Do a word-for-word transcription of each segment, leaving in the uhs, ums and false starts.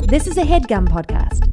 This is a HeadGum podcast.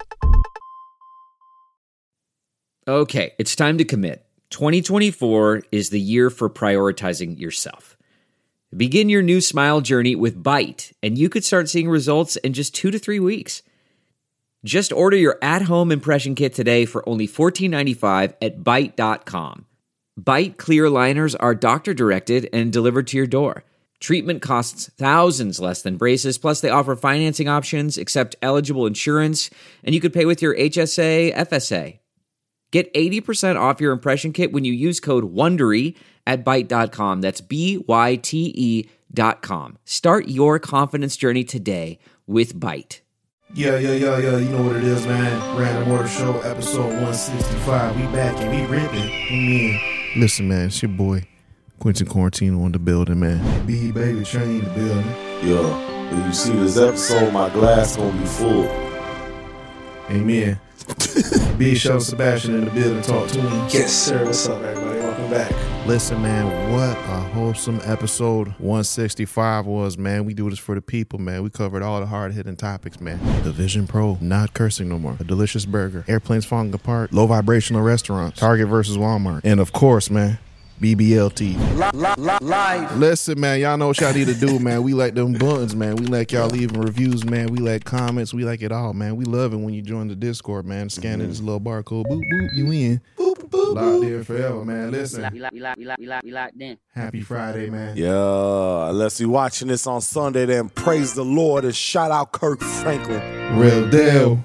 Okay, it's time to commit. twenty twenty-four is the year for prioritizing yourself. Begin your new smile journey with Byte, and you could start seeing results in just two to three weeks. Just order your at-home impression kit today for only fourteen ninety-five at byte dot com. Byte clear liners are doctor-directed and delivered to your door. Treatment costs thousands less than braces, plus they offer financing options, accept eligible insurance, and you could pay with your H S A, F S A. Get eighty percent off your impression kit when you use code WONDERY at byte dot com. That's B Y T E dot com. Start your confidence journey today with Byte. Yeah, yeah, yeah, yeah, you know what it is, man. Random Order Show, episode one sixty-five. We back and we ripping. Amen. Listen, man, it's your boy, Quentin Quarantino on the building, man. B Baby Train in the building. Yo, when you see this episode, my glass gonna be full. Amen. Big show Sebastian in the building, talk to him. Yes, sir. What's up, everybody? Welcome back. Listen, man, what a wholesome episode one sixty-five was, man. We do this for the people, man. We covered all the hard-hitting topics, man. The Vision Pro, not cursing no more. A delicious burger. Airplanes falling apart. Low vibrational restaurants. Target versus Walmart. And, of course, man, B B L T. Live. Listen, man, y'all know what y'all need to do, man. We like them buttons, man. We like y'all leaving reviews, man. We like comments. We like it all, man. We love it when you join the Discord, man. Scanning this little barcode. Boop, boop, you in. Boop, boop, boop. Locked in forever, man. Listen. We locked, we locked, we locked, we locked, we locked in. Happy Friday, man. Yeah, unless you watching this on Sunday, then praise the Lord and shout out Kirk Franklin. Real deal.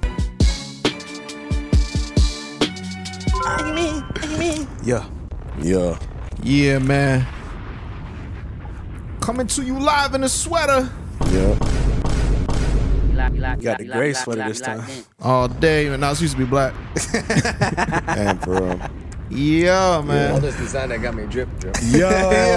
Yeah. Yeah. Yeah, man. Coming to you live in a sweater. Yeah. We locked, we locked, we Got locked, the we gray locked, sweater we this locked, we time. locked All day, and now it's used to be black. And for real. Yeah, man. this design that got me drip drip. Yo.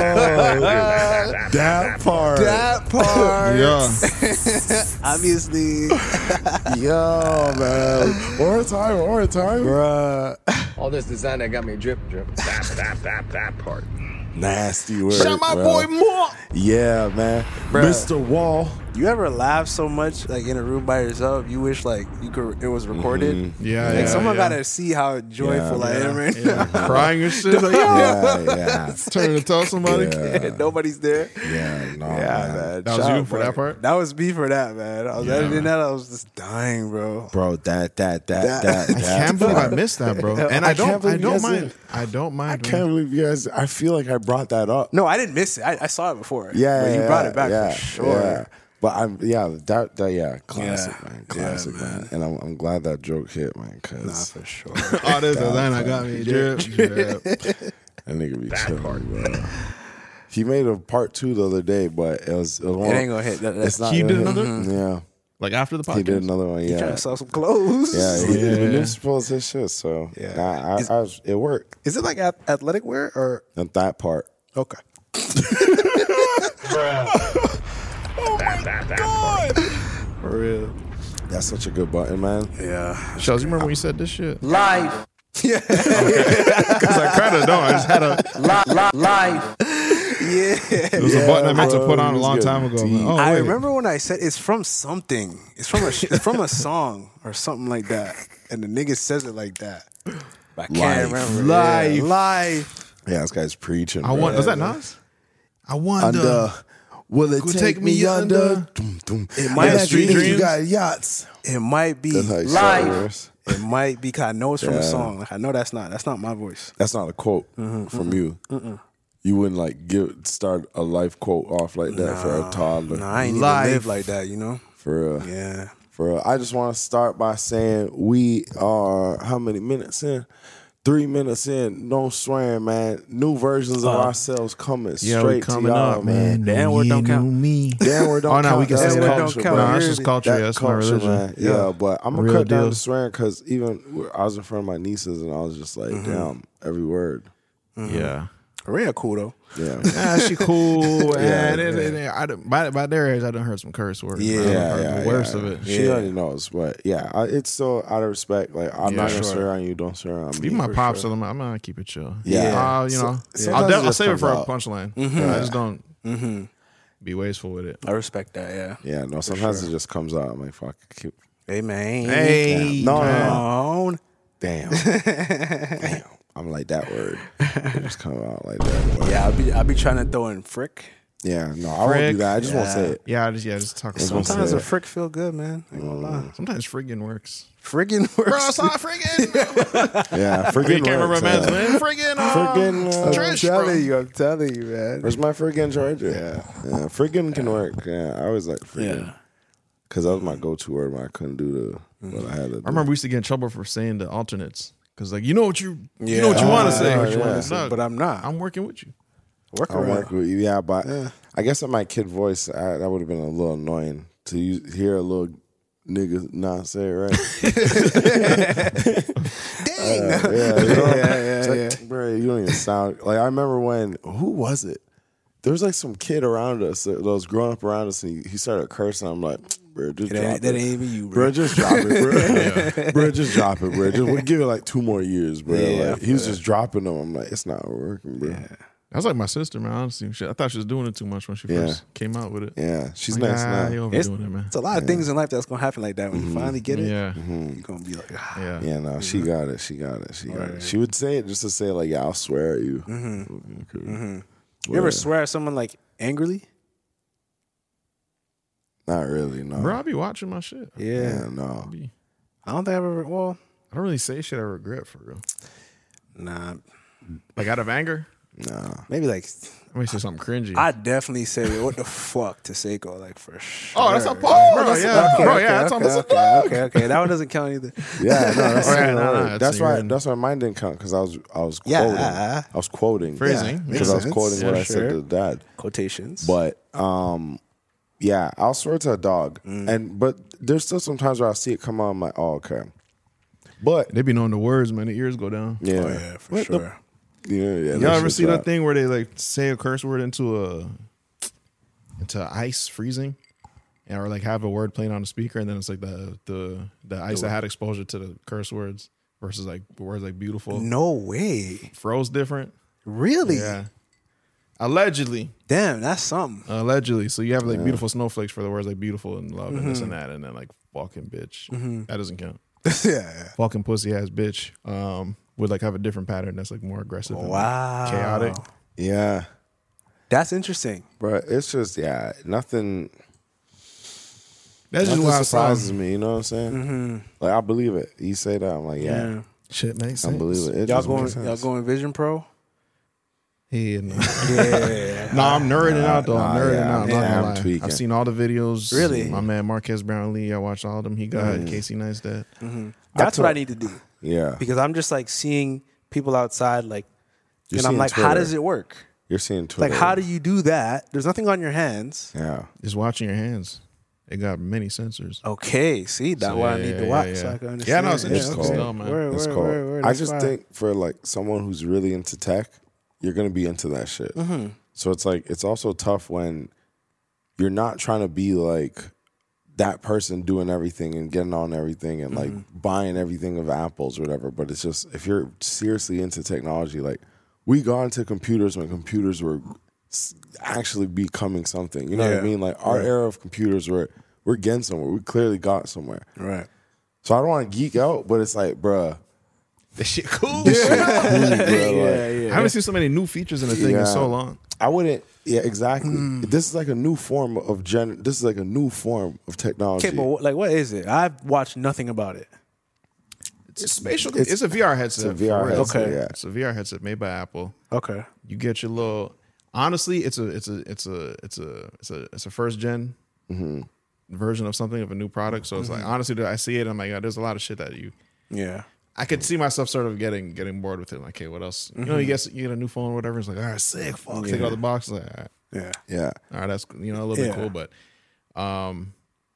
That part. That part. Yeah. Obviously. Yo, man. One more time, one more time. Bruh. All this design that got me drip drip. That, that, that, that part. Nasty word. Shout my bro. boy Moore. Yeah, man. Bruh. Mister Wall. You ever laugh so much, like in a room by yourself, you wish like you could it was recorded? Mm-hmm. Yeah, Like yeah, someone yeah. gotta see how joyful Yeah, I am right Yeah. now. Crying and shit. Like, Yeah, yeah. Turning to tell somebody. Yeah. Nobody's there. Yeah, no, Yeah, man. man. That was Shout you out, for bro. that part? That was me for that, man. I was Yeah, editing man. that. I was just dying, bro. Bro, that, that, that, That- that, I that. can't believe I missed that, bro. And I, I don't. can't believe I you don't guys mind. didn't. I don't mind. I man. can't believe you guys. I feel like I brought that up. No, I didn't miss it. I, I saw it before. Yeah, but you yeah, brought it back yeah, for sure. Yeah. But I'm yeah that that yeah classic Yeah. man classic Yeah, man. man. and I'm I'm glad that joke hit man Nah, because for sure. All this design I got me drip. drip. that nigga be chilling, bro. He made a part two the other day, but it was it, was It one, ain't gonna hit. That, it's that's not He gonna did hit. another? Yeah, Like after the podcast. he did another one. trying Yeah, to sell some clothes. yeah, he did. Yeah. We didn't suppose his shit, so Yeah. yeah, I, Is- I, was, it worked. Is it like ath- athletic wear or And that part, okay? For real. that's such a good button, man. Yeah. Shells, you remember when you said this shit? Live, Yeah. Because I kind of don't. I just had a. li- li- live. Yeah. It was a button I meant to bro, put on it a was long good. time ago. Deep. Oh, I wait. remember when I said it's from something. It's from a sh- it's from a song or something like that, and the nigga says it like that. But I can't Life. remember. Life. Yeah. Life. Yeah, this guy's preaching. I bro. want. Was that Nas? I wonder. Under. Will it Could take, take me me under? under? Dum, dum. It might Yeah, be Street you Dreams. got yachts. It might be. That's how you Life. start yours. It might be. Cause I know it's from Yeah. a song. Like, I know that's not. That's not my voice. That's not a quote from you. You wouldn't like give start a life quote off like that for a toddler. No, I ain't Life. even live like that. You know. For real. Yeah. For real. I just want to start by saying we are how many minutes in? Three minutes in, no swearing, man. New versions of Uh, ourselves coming Yeah, straight we coming to y'all, up, man. man. Damn, word don't count. Me. Damn, word don't Oh no, count. we can That's say Damn, that. word don't count. No, that's just Really. culture. That That's my culture, religion. man. Yeah, but I'm gonna Real cut down deal. the swearing because even I was in front of my nieces and I was just like, damn, every word. Yeah. Rhea cool though. Yeah. Yeah, she cool. Yeah, and it, it, it, I, done- by, by their age, I done heard some curse words. Yeah, I done Yeah, heard yeah, the worst yeah. of it. She Yeah. already knows, but yeah, I, it's still out of respect. Like I'm Yeah, not gonna sure. swear on you, don't swear on me. Even my for pops, sure. so I'm, I'm gonna keep it chill. Yeah. Uh, you So- know, sometimes I'll, it def- I'll just save it comes for out. a punchline. Yeah. I just don't Mm-hmm. be wasteful with it. I respect that. Yeah. Yeah, no. Sometimes sure. it just comes out. I'm like, fuck, keep Hey man. Hey, No, no, man. no. no. Damn. Damn. I'm like that word. It just come out like that. But Yeah, I'll be I'll be trying to throw in frick. yeah, no, I won't Frick. do that. I just won't say it. Yeah, I just yeah, just talk Just won't Sometimes say a it. frick feel good, man. Ain't gonna lie. Sometimes friggin' works. Friggin' works. Bro, stop friggin'. Yeah, You friggin' can't remember works, man's uh, man. Friggin' uh, Friggin' uh, I'm Trish, telling bro. you, I'm telling you, man. Where's my friggin' charger? Yeah, yeah, friggin' can work. Yeah, I always like friggin'. Yeah. Because that was my go-to word when I couldn't do the what I had to do. I remember we used to get in trouble for saying the alternates because like you know what you you Yeah. know what you want to I say, know what you yeah. want to say, But I'm not. I'm working with you. Work I around. work with you, yeah, but I guess in my kid voice, I, that would have been a little annoying to use, hear a little nigga not say it right. Dang. Uh, yeah, you know? Yeah, yeah, It's like, bro, you don't even sound like. I remember when who was it? There was like some kid around us that was growing up around us, and he, he started cursing. I'm like, bro, just That drop ain't, that it. ain't even you, bro. Bro, just drop it, bro. Bro, just drop it, bro. Just we'll give it like two more years, bro. Yeah, like, he was just dropping them. I'm like, it's not working, bro. Yeah, That was like my sister, man. Honestly, Shit, I thought she was doing it too much when she Yeah. first came out with it. she's Like, nice nah, you now. It's, overdoing it, man. it's a lot of things in life that's gonna happen like that. When you finally get it, Yeah, you're gonna be like, ah. yeah. Yeah, no, she got it. She got it. She got it. She would say it just to say like, yeah, I'll swear at you. Okay. You ever swear at someone like angrily? Not really, no. Bro, I be watching my shit. Yeah, no. I, be, I don't think I've ever. Well, I don't really say shit I regret for real. nah. Like out of anger, Nah. Maybe like I may say something cringy. I definitely say what the fuck to Seiko, like for sure. oh, that's a pause, bro. that's- Yeah, okay, bro. okay, Yeah, that's okay, on the okay, okay, okay. That one doesn't count either. Yeah, no, that's, Right, you know, no, no, that's that's a- why you're in- that's why mine didn't count because I was I was Yeah. quoting. I was quoting. Phrasing. Because I was Makes quoting sense. what Yeah, I said sure. to dad. Quotations. But um yeah, I'll swear to a dog. Mm. And but there's still some times where I see it come out, I'm like, oh, okay. But They be knowing the words, man. The ears go down. yeah. oh yeah, for What the- sure. yeah, yeah. Y'all that ever shit see that drop. thing where they like say a curse word into a into ice freezing, and or like have a word playing on the speaker, and then it's like the the the ice that had exposure to the curse words versus like words like beautiful No way. froze different. Really? Yeah, allegedly, Damn, that's something. allegedly. So you have like beautiful snowflakes for the words like beautiful and love and this and that, and then like fucking bitch. That doesn't count. yeah, yeah. Fucking pussy ass bitch. Um, would like have a different pattern that's like more aggressive. and, like, Wow. chaotic. Yeah. That's interesting. Bro, it's just yeah, nothing That's just nothing why I surprises saw me, you know what I'm saying? Like I believe it. You say that, I'm like, yeah. Yeah. shit makes I sense. believe it. It Y'all just going? makes Y'all sense. going Vision Pro? Yeah, no. Yeah. No, I'm nerding out though. I'm Nah, nerding yeah, out. I'm yeah, not I'm gonna lie. tweaking. I've seen all the videos. Really? My man Marquez Brownlee, I watched all of them. He got Casey Neistat. That's took- what I need to do Yeah. because I'm just like seeing people outside, like, You're and I'm seeing like, how Twitter. does it work? You're seeing Twitter. Like, how do you do that? There's nothing on your hands. Yeah. Just watching your hands. It got many sensors. Okay, see, that's So, what I yeah, need to yeah, watch yeah, so I yeah. can understand. Yeah, no, it's Yeah, interesting okay. stuff, man. Word, It's word, cool. word, word, I that's just fine. think for like someone who's really into tech, you're gonna be into that shit. Mm-hmm. So it's like it's also tough when you're not trying to be like that person doing everything and getting on everything and like Mm-hmm. buying everything of Apple's or whatever. But it's just if you're seriously into technology, like we got into computers when computers were s- actually becoming something. You know what Yeah. I mean? Like our Right. era of computers were we're getting somewhere. We clearly got somewhere. Right. So I don't want to geek out, but it's like, bruh, This shit cool. this shit cool, bro. Like, I haven't seen so many new features in the thing Yeah. in so long. I wouldn't. Yeah, exactly. Mm. This is like a new form of gen. This is like a new form of technology. Okay, but what- like, what is it? I've watched nothing about it. It's spatial. It's- It's, a V R headset. it's a V R for real. headset, Okay. yeah. It's a V R headset made by Apple. Okay. You get your little. Honestly, it's a it's a it's a it's a it's a it's a first gen Mm-hmm. version of something of a new product. So it's like honestly, I see it. I'm like, yeah, there's a lot of shit that you. Yeah. I could see myself sort of getting getting bored with it. Like, okay, what else? You know, you get you get a new phone, or whatever. It's like, all right, sick. Fuck, take it out of the box. Like, all right, Yeah. Yeah. all right, that's you know a little Yeah. bit cool, but um,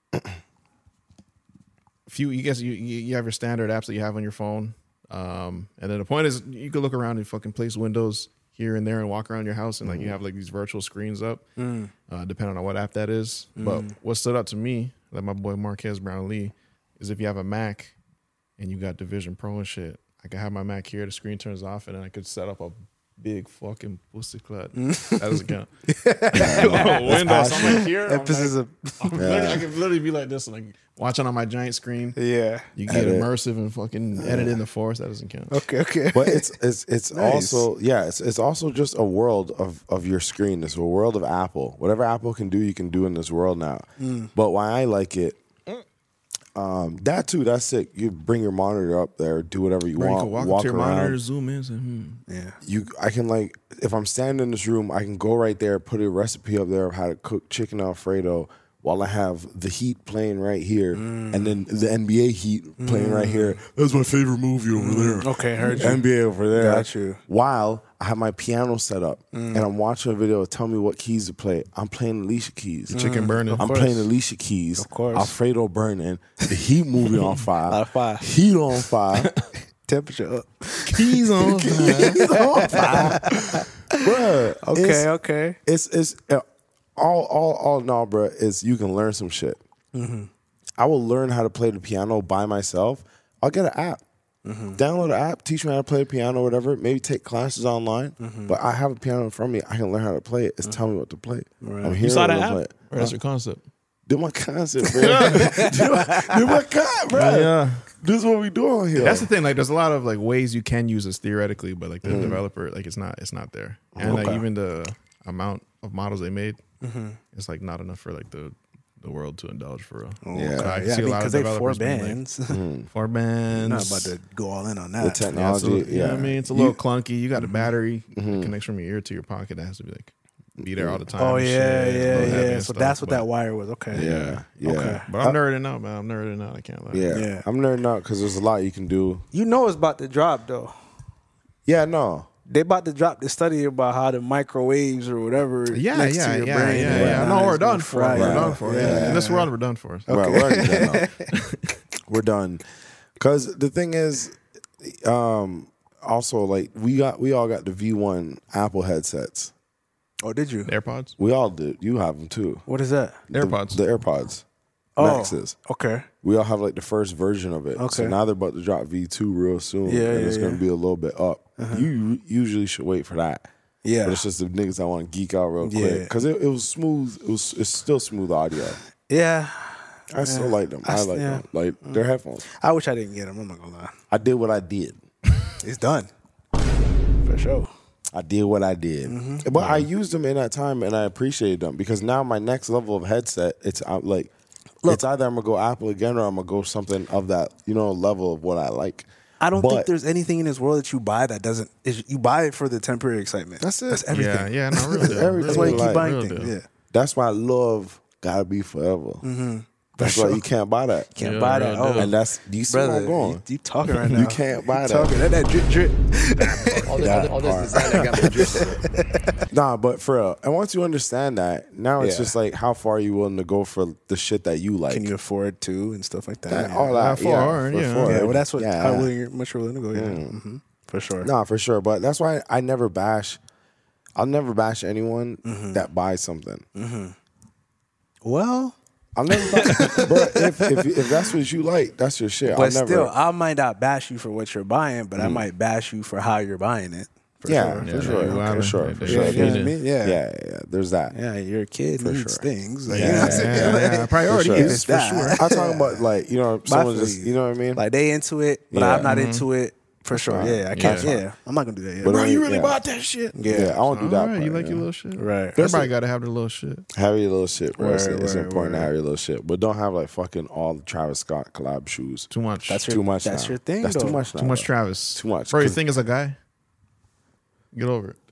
few you guess you you you have your standard apps that you have on your phone, um, and then the point is you could look around and fucking place windows here and there and walk around your house and like you have like these virtual screens up, uh, depending on what app that is. But what stood out to me, like my boy Marquez Brownlee, is if you have a Mac and you got Division Pro and shit, I could have my Mac here, the screen turns off, and then I could set up a big fucking pussy clut. That doesn't count. oh, Windows. I'm like here. I'm Emphasis like, of I'm literally, I can literally be like this, like watching on my giant screen. yeah. You get Edit. immersive and fucking edit in the force. That doesn't count. Okay, okay. But it's it's it's Nice. also yeah, it's it's also just a world of of your screen. It's a world of Apple. Whatever Apple can do, you can do in this world now. Mm. But why I like it, um, that too, that's sick. You bring your monitor up there, do whatever you Bro, you want, can walk, walk up to your around. monitor, zoom in. Say, hmm. yeah. You, I can like, if I'm standing in this room, I can go right there, put a recipe up there of how to cook chicken Alfredo while I have the Heat playing right here, Mm. and then the N B A Heat playing right here. That's my favorite movie over there. Okay, heard you. N B A over there. Got you. While I have my piano set up Mm. and I'm watching a video, tell me what keys to play. I'm playing Alicia Keys. Chicken burning. I'm course. playing Alicia Keys. Of course. Alfredo burning. The Heat movie on fire. On fire. Heat on fire. Temperature up. Keys on. Heat on fire. Bruh, Okay, it's, okay. it's it's uh, all all all no, bro. Is you can learn some shit. Mm-hmm. I will learn how to play the piano by myself. I'll get an app, Mm-hmm. download an app, teach me how to play the piano, or whatever. Maybe take classes online. Mm-hmm. But I have a piano in front of me. I can learn how to play it. It's tell me what to play. I'm You here saw to that play app? it. Bro, that's your concept. Do my concert, bro. do, my, do my con, bro. Yeah. This is what we doing here. That's the thing. Like, there's a lot of like ways you can use this theoretically, but like the developer, like it's not, it's not there. And like Okay. even the amount of models they made, it's like not enough for like the the world to indulge for real. Yeah. So I can Yeah, see a lot because of they four developers being like, bands. four bands. Not about to go all in on the that. Yeah, technology. so, Yeah, you know what I mean? It's a little clunky. You got a battery that connects from your ear to your pocket. That has to be like be there all the time. Oh and yeah, shit, a yeah, little heavy yeah. and So stuff, that's what but- that wire was. Okay. Yeah, yeah. Okay. But I'm nerding out, man. I'm nerding out. I can't lie. Yeah. Yeah. I'm nerding out because there's a lot you can do. You know it's about to drop though. Yeah, no. They about to drop the study about how the microwaves or whatever. Yeah, next yeah, to your yeah, brain yeah, and yeah. whatnot No, we're is gonna done for. fry it. We're you. done for. it. Yeah. In this world, we're done for. Right, we're already done now. We're done. Because the thing is, um, also like we got, we all got the V one Apple headsets. Oh, did you? AirPods. We all did. You have them too. What is that? The- AirPods. The, AirPods. Oh, Maxes. okay. We all have like the first version of it. So Okay. now they're about to drop V two real soon. Yeah, and yeah, it's going yeah. to be a little bit up. You usually should wait for that. Yeah. But it's just the niggas that want to geek out real quick. Yeah. Because it, it was smooth. It was It's still smooth audio. Yeah. I still like them. I, I- like yeah. them. Like, they're headphones. I wish I didn't get them. I'm not gonna lie. I did what I did. It's done. For sure. I did what I did. Mm-hmm. But I used them in that time and I appreciated them because now my next level of headset, it's I'm like, it's either I'm going to go Apple again or I'm going to go something of that, you know, level of what I like. I don't But- think there's anything in this world that you buy that doesn't. Is, you buy it for the temporary excitement. That's it. That's everything. Yeah, yeah, no, real deal. Everything. That's why you Like, keep buying real things. deal. Yeah. That's why love got to be forever. Mm-hmm. That's why you can't buy that. Can't Yeah, buy real that. deal. Oh, And that's, do you see where brother, I'm going? you, you talking right now? You can't buy You that. Talking that, that drip drip. All, this, all, this, all this design I got my drip. Nah, but for real. And once you understand that, now it's Yeah. just like, how far are you willing to go for the shit that you like? Can you afford to and stuff like that? That- yeah. all that, How yeah, far, for- yeah. for Yeah, it. well, that's what Yeah. how willing you're, much you're willing to go. Yeah, hmm for sure. Nah, for sure. But that's why I never bash. I'll never bash anyone Mm-hmm. that buys something. Well, I'll never bash. But if, if if that's what you like, that's your shit. but I'll never. still, I might not bash you for what you're buying, but I might bash you for how you're buying it. For yeah, sure. for Yeah, sure, you for wildin'. sure, Yeah, for yeah, sure. Yeah, you know what I Yeah. mean? Yeah, Yeah. yeah, yeah. There's that. Yeah, your kid For needs sure. things. Like, Yeah, you know what I'm yeah, saying? yeah, yeah. Priorities, For sure. It's for that. sure. I'm talking about like you know, someone feel just you. you know what I mean. Like they into it, but Yeah. I'm not into it. For sure. fine. Yeah, I can't. Yeah. Yeah, I'm not gonna do that. Yeah. But Bro, I- you really yeah. bought that shit. yeah. Yeah, I won't do that. All right, you part, like yeah. your little shit. Right. Everybody got to have their little shit. Have your little shit, bro. It's, Word, it's word, important to word. have your little shit, but don't have like fucking all the Travis Scott collab shoes. Too much. That's your- Too much. that's now. your thing, That's though. too much. Now, too much though. Travis. Too much, Bro, you 'cause- think as a guy? Get over it.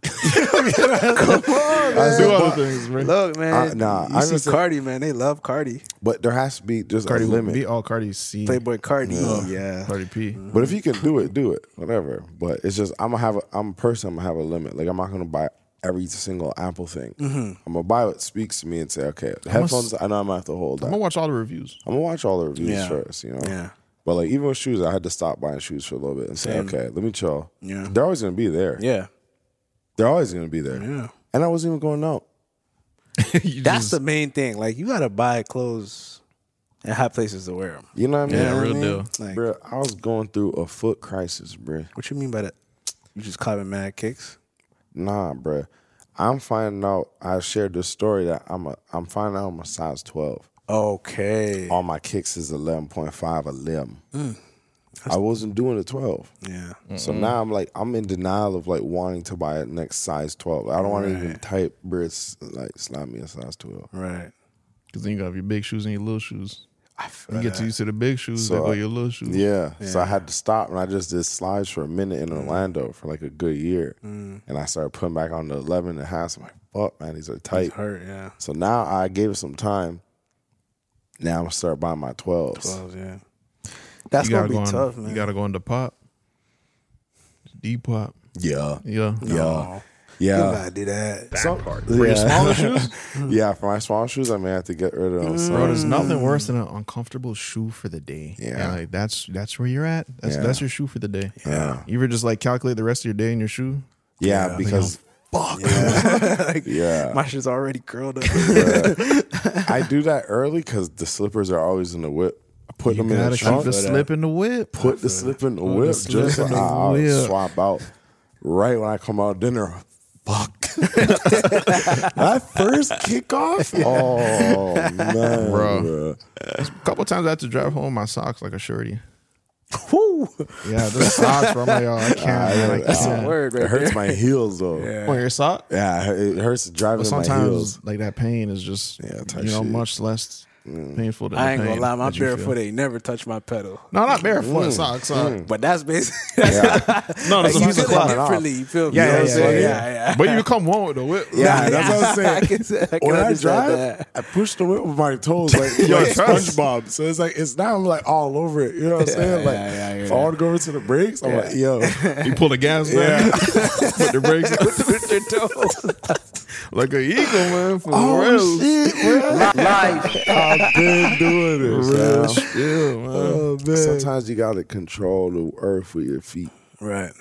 I Do other things, man. Look, man. Uh, nah, you I see understand- Cardi, man. They love Cardi. But there has to be just Cardi a limit. beat all Cardi C. Playboy Cardi. Yeah. Cardi P. But if you can do it, do it. Whatever. But it's just I'm gonna have a I'm a person. I'm gonna have a limit. Like I'm not gonna buy every single Apple thing. I'm gonna buy what speaks to me and say, okay, the headphones. I know I'm gonna have to hold that. I'm gonna watch all the reviews. I'm gonna watch all the reviews Yeah. first. You know. Yeah. But like even with shoes, I had to stop buying shoes for a little bit and say, Same. okay, let me chill. Yeah. They're always gonna be there. Yeah. They're always gonna be there. Yeah. And I wasn't even going out. You That's just- the main thing. Like you gotta buy clothes and have places to wear them. You know what I mean? Yeah, You know real what I mean? deal. Like, Bro, I was going through a foot crisis, bro. what you mean by that? You just climbing mad kicks? Nah, bruh. I'm finding out. I shared this story that I'm a. I'm finding out I'm a size twelve. Okay. All my kicks is eleven point five a limb. Mm. I wasn't doing a twelve. Yeah. So now I'm like, I'm in denial of like wanting to buy a next size twelve. I don't want to even type Brits like slap me a size twelve. Right. Because then you got your big shoes and your little shoes. I feel You get that. used to the big shoes, So, they go your little shoes. Yeah. So I Yeah. had to stop and I just did slides for a minute in Orlando for like a good year. And I started putting back on the eleven and a half. I'm like, fuck, man, these are tight. It's hurt, yeah. So now I gave it some time. Now I'm gonna start buying my twelves. twelve, yeah. That's You gonna gotta be go on, tough, man. You got to go into pop. Deep pop. Yeah. Yeah. Yeah. No. You Yeah. gotta do that. Back part. For your smaller shoes? Yeah, for my small shoes, I may have to get rid of them. So- Bro, there's nothing worse than an uncomfortable shoe for the day. Yeah. And, like that's that's where you're at. That's Yeah. that's your shoe for the day. Yeah. You ever just like calculate the rest of your day in your shoe? Yeah, Yeah. because Fuck. like, yeah, My shit's already curled up. I do that early because the slippers are always in the whip. I put You them in the gotta keep trunk. the slip in the whip. Put the slip in the Put the whip. slip Just in so the I'll whip. swap out right when I come out dinner. Fuck. That first kickoff. Oh man, Bro. bro. A couple times I had to drive home my socks like a shorty. Woo. Yeah, the socks, bro. I'm like, oh, I can't. man, I That's can't. a word right It hurts there. my heels though. Yeah. Wear your sock? Yeah, it hurts driving But in my sometimes heels. like that pain is just Yeah, type you know shit. much less painful than I the ain't pain gonna lie, my that you feel. barefoot ain't never touched my pedal. No, not barefoot socks. Sorry. But that's basically Yeah, No, like, there's a you piece of feel it cloth. differently. You feel me? Yeah, You know yeah, what I'm yeah, saying? yeah. yeah, yeah. But you come home with a whip. yeah, that's what I'm saying. I can, I can When I understand drive, that. I push the whip with my toes like, Yo, like trust. SpongeBob. So it's like it's now I'm like all over it. You know what I'm saying? Like yeah, yeah, if yeah. I want to go over to the brakes, I'm like, yo, You pull the gas down, put the brakes on. Like an eagle, man. For real. shit, bro. Life. I've been doing this. Real man. shit, man. Oh, man. Sometimes you gotta control the earth with your feet. Right.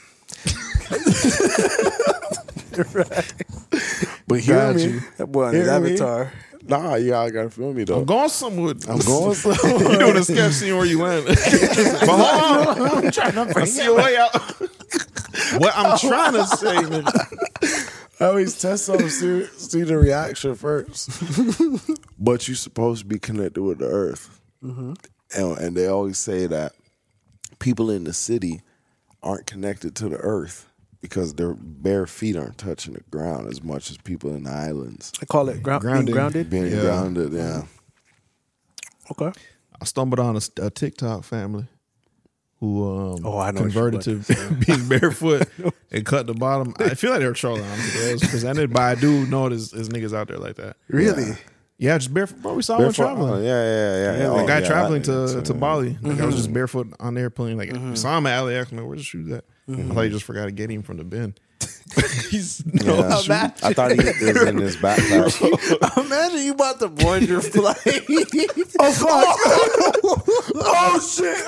But hear Got me. you. That boy on Hear his me? avatar. Nah, y'all gotta feel me though. I'm going somewhere. I'm going You doing a sketch scene where you went. But hold on. I'm trying to bring see a way out. What I'm trying to say, nigga. I always test something, see, see the reaction first. But you're supposed to be connected with the earth. And, and they always say that people in the city aren't connected to the earth because their bare feet aren't touching the ground as much as people in the islands. I call it ground, Grounding. being grounded. Being Yeah. grounded, yeah. Okay. I stumbled on a, a TikTok family who um, Oh, I know what converted you're to being barefoot and cut the bottom. I feel like they were trolling honestly, because I did, but I do know there's, there's niggas out there like that. Really? Yeah, just barefoot. Bro, we saw one Barefoot, traveling. oh, yeah, yeah, yeah. Yeah, Oh, the guy yeah, traveling I- to, to Bali. Like, I was Mm-hmm. just barefoot on the airplane. Like I saw him at L A X. I'm like, where's the shoes at? I thought he just forgot to get him from the bin. He's no Yeah. shoes. I thought he was in his backpack. Imagine you about to board your flight. Oh, fuck. Oh, shit.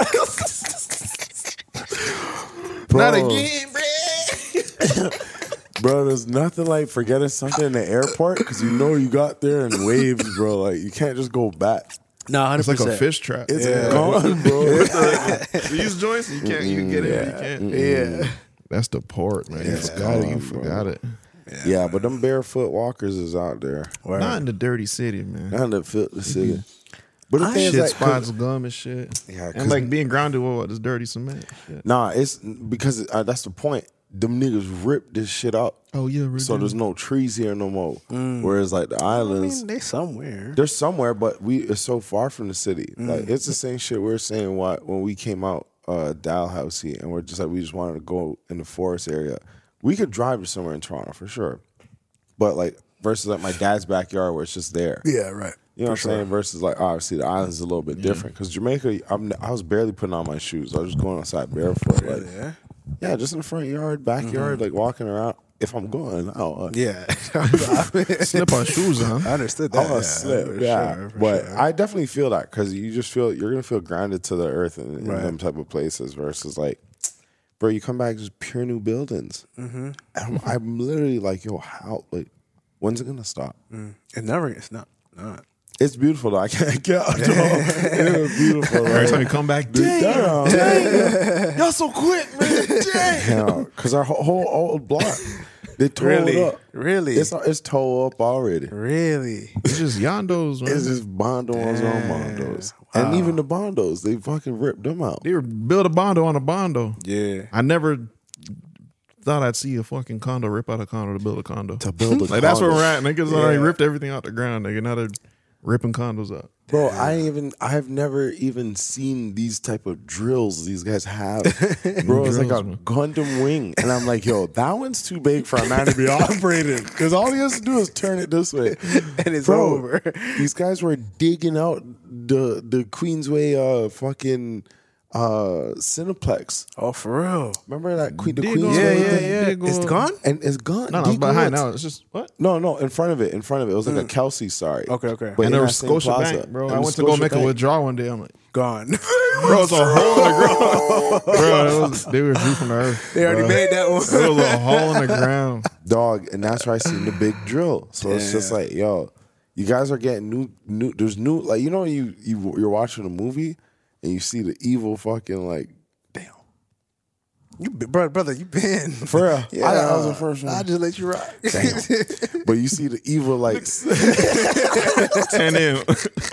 Not Bro. again, bro. Bro, there's nothing like forgetting something in the airport because you know you got there in waves, bro. Like, you can't just go back. No, hundred It's like percent. a fish trap. It's yeah. gone, bro. These joints, you can't. You can get in. You can't. Yeah. That's the port, man. You It's forgot it. You gone, bro. forgot it. Yeah, but them barefoot walkers is out there. Not in the dirty city, man. Not in the filthy city. But the thing is, Shit like, spots, gum and shit. Yeah, and 'cause- like being grounded with what this dirty cement. Shit. nah, it's because uh, that's the point. Them niggas ripped this shit up. Oh yeah, really. So there's no trees here no more. Whereas like the I islands, mean, they somewhere. they're somewhere, but we it's so far from the city. Mm. Like it's the same shit we were saying why, when we came out uh, Dalhousie, and we're just like we just wanted to go in the forest area. We could drive to somewhere in Toronto for sure, but like versus like my dad's backyard where it's just there. Yeah, right. You know what I'm saying? Versus like obviously the islands is a little bit different because Jamaica, I'm, I was barely putting on my shoes. I was just going outside barefoot. Like, Yeah. yeah, just in the front yard, backyard, like walking around. If I'm going out, Yeah. slip on shoes, huh? I understood I'm that. gonna yeah, slip. for Yeah, sure, for but sure. I definitely feel that because you just feel you're gonna feel grounded to the earth in, in Right. them type of places versus like, bro, you come back just pure new buildings. Mm-hmm. I'm, I'm literally like, yo, how? Like, when's it gonna stop? It never. It's not. Not. It's beautiful though. I can't get out. It was beautiful. Every Right? time you come back, damn, Damn. y'all so quick, man. Damn. Because our whole, whole old block, They tore Really? it up. Really? It's it's tore up already. Really? It's just Yondos, man. It's just bondos on bondos, and even the bondos, they fucking ripped them out. They were build a bondo on a bondo. Yeah. I never thought I'd see a fucking condo rip out a condo to build a condo. To build a like that's where condo. we're at. Niggas already ripped everything out the ground. Nigga, now they're ripping condos out. Bro, I even I've never even seen these type of drills these guys have. Bro, it's like a Drills, man. Gundam wing, and I'm like, yo, that one's too big for a man to be operating because all he has to do is turn it this way, And it's Bro, over. These guys were digging out the the Queensway uh fucking uh Cineplex. Oh, for real? Remember that Queen the Dig Queensway? on- Yeah, yeah, Dig yeah. on- It's gone? And it's gone. No, no, it's Dig behind on. now. It's just what? No, no, in front of it, in front of it. It was like a Kelsey, sorry. Okay, okay. But And in there that was same Scotia plaza. Bank, bro. And I the went to go Scotia make a Bank. withdrawal one day. I'm like, Gone. bro, it's a hole in the ground. Bro, it was, they were drew from the earth. They already bro. made that one. It was a hole in the ground. Dog, and that's where I seen the big drill. So it's just like, yo, you guys are getting new, new. There's new, like you know, you you you're watching a movie and you see the evil fucking like, damn, You, been- brother, brother, you been. for real. Yeah, I, that was the first one. I just let you rock. Damn. But you see the evil like, And then,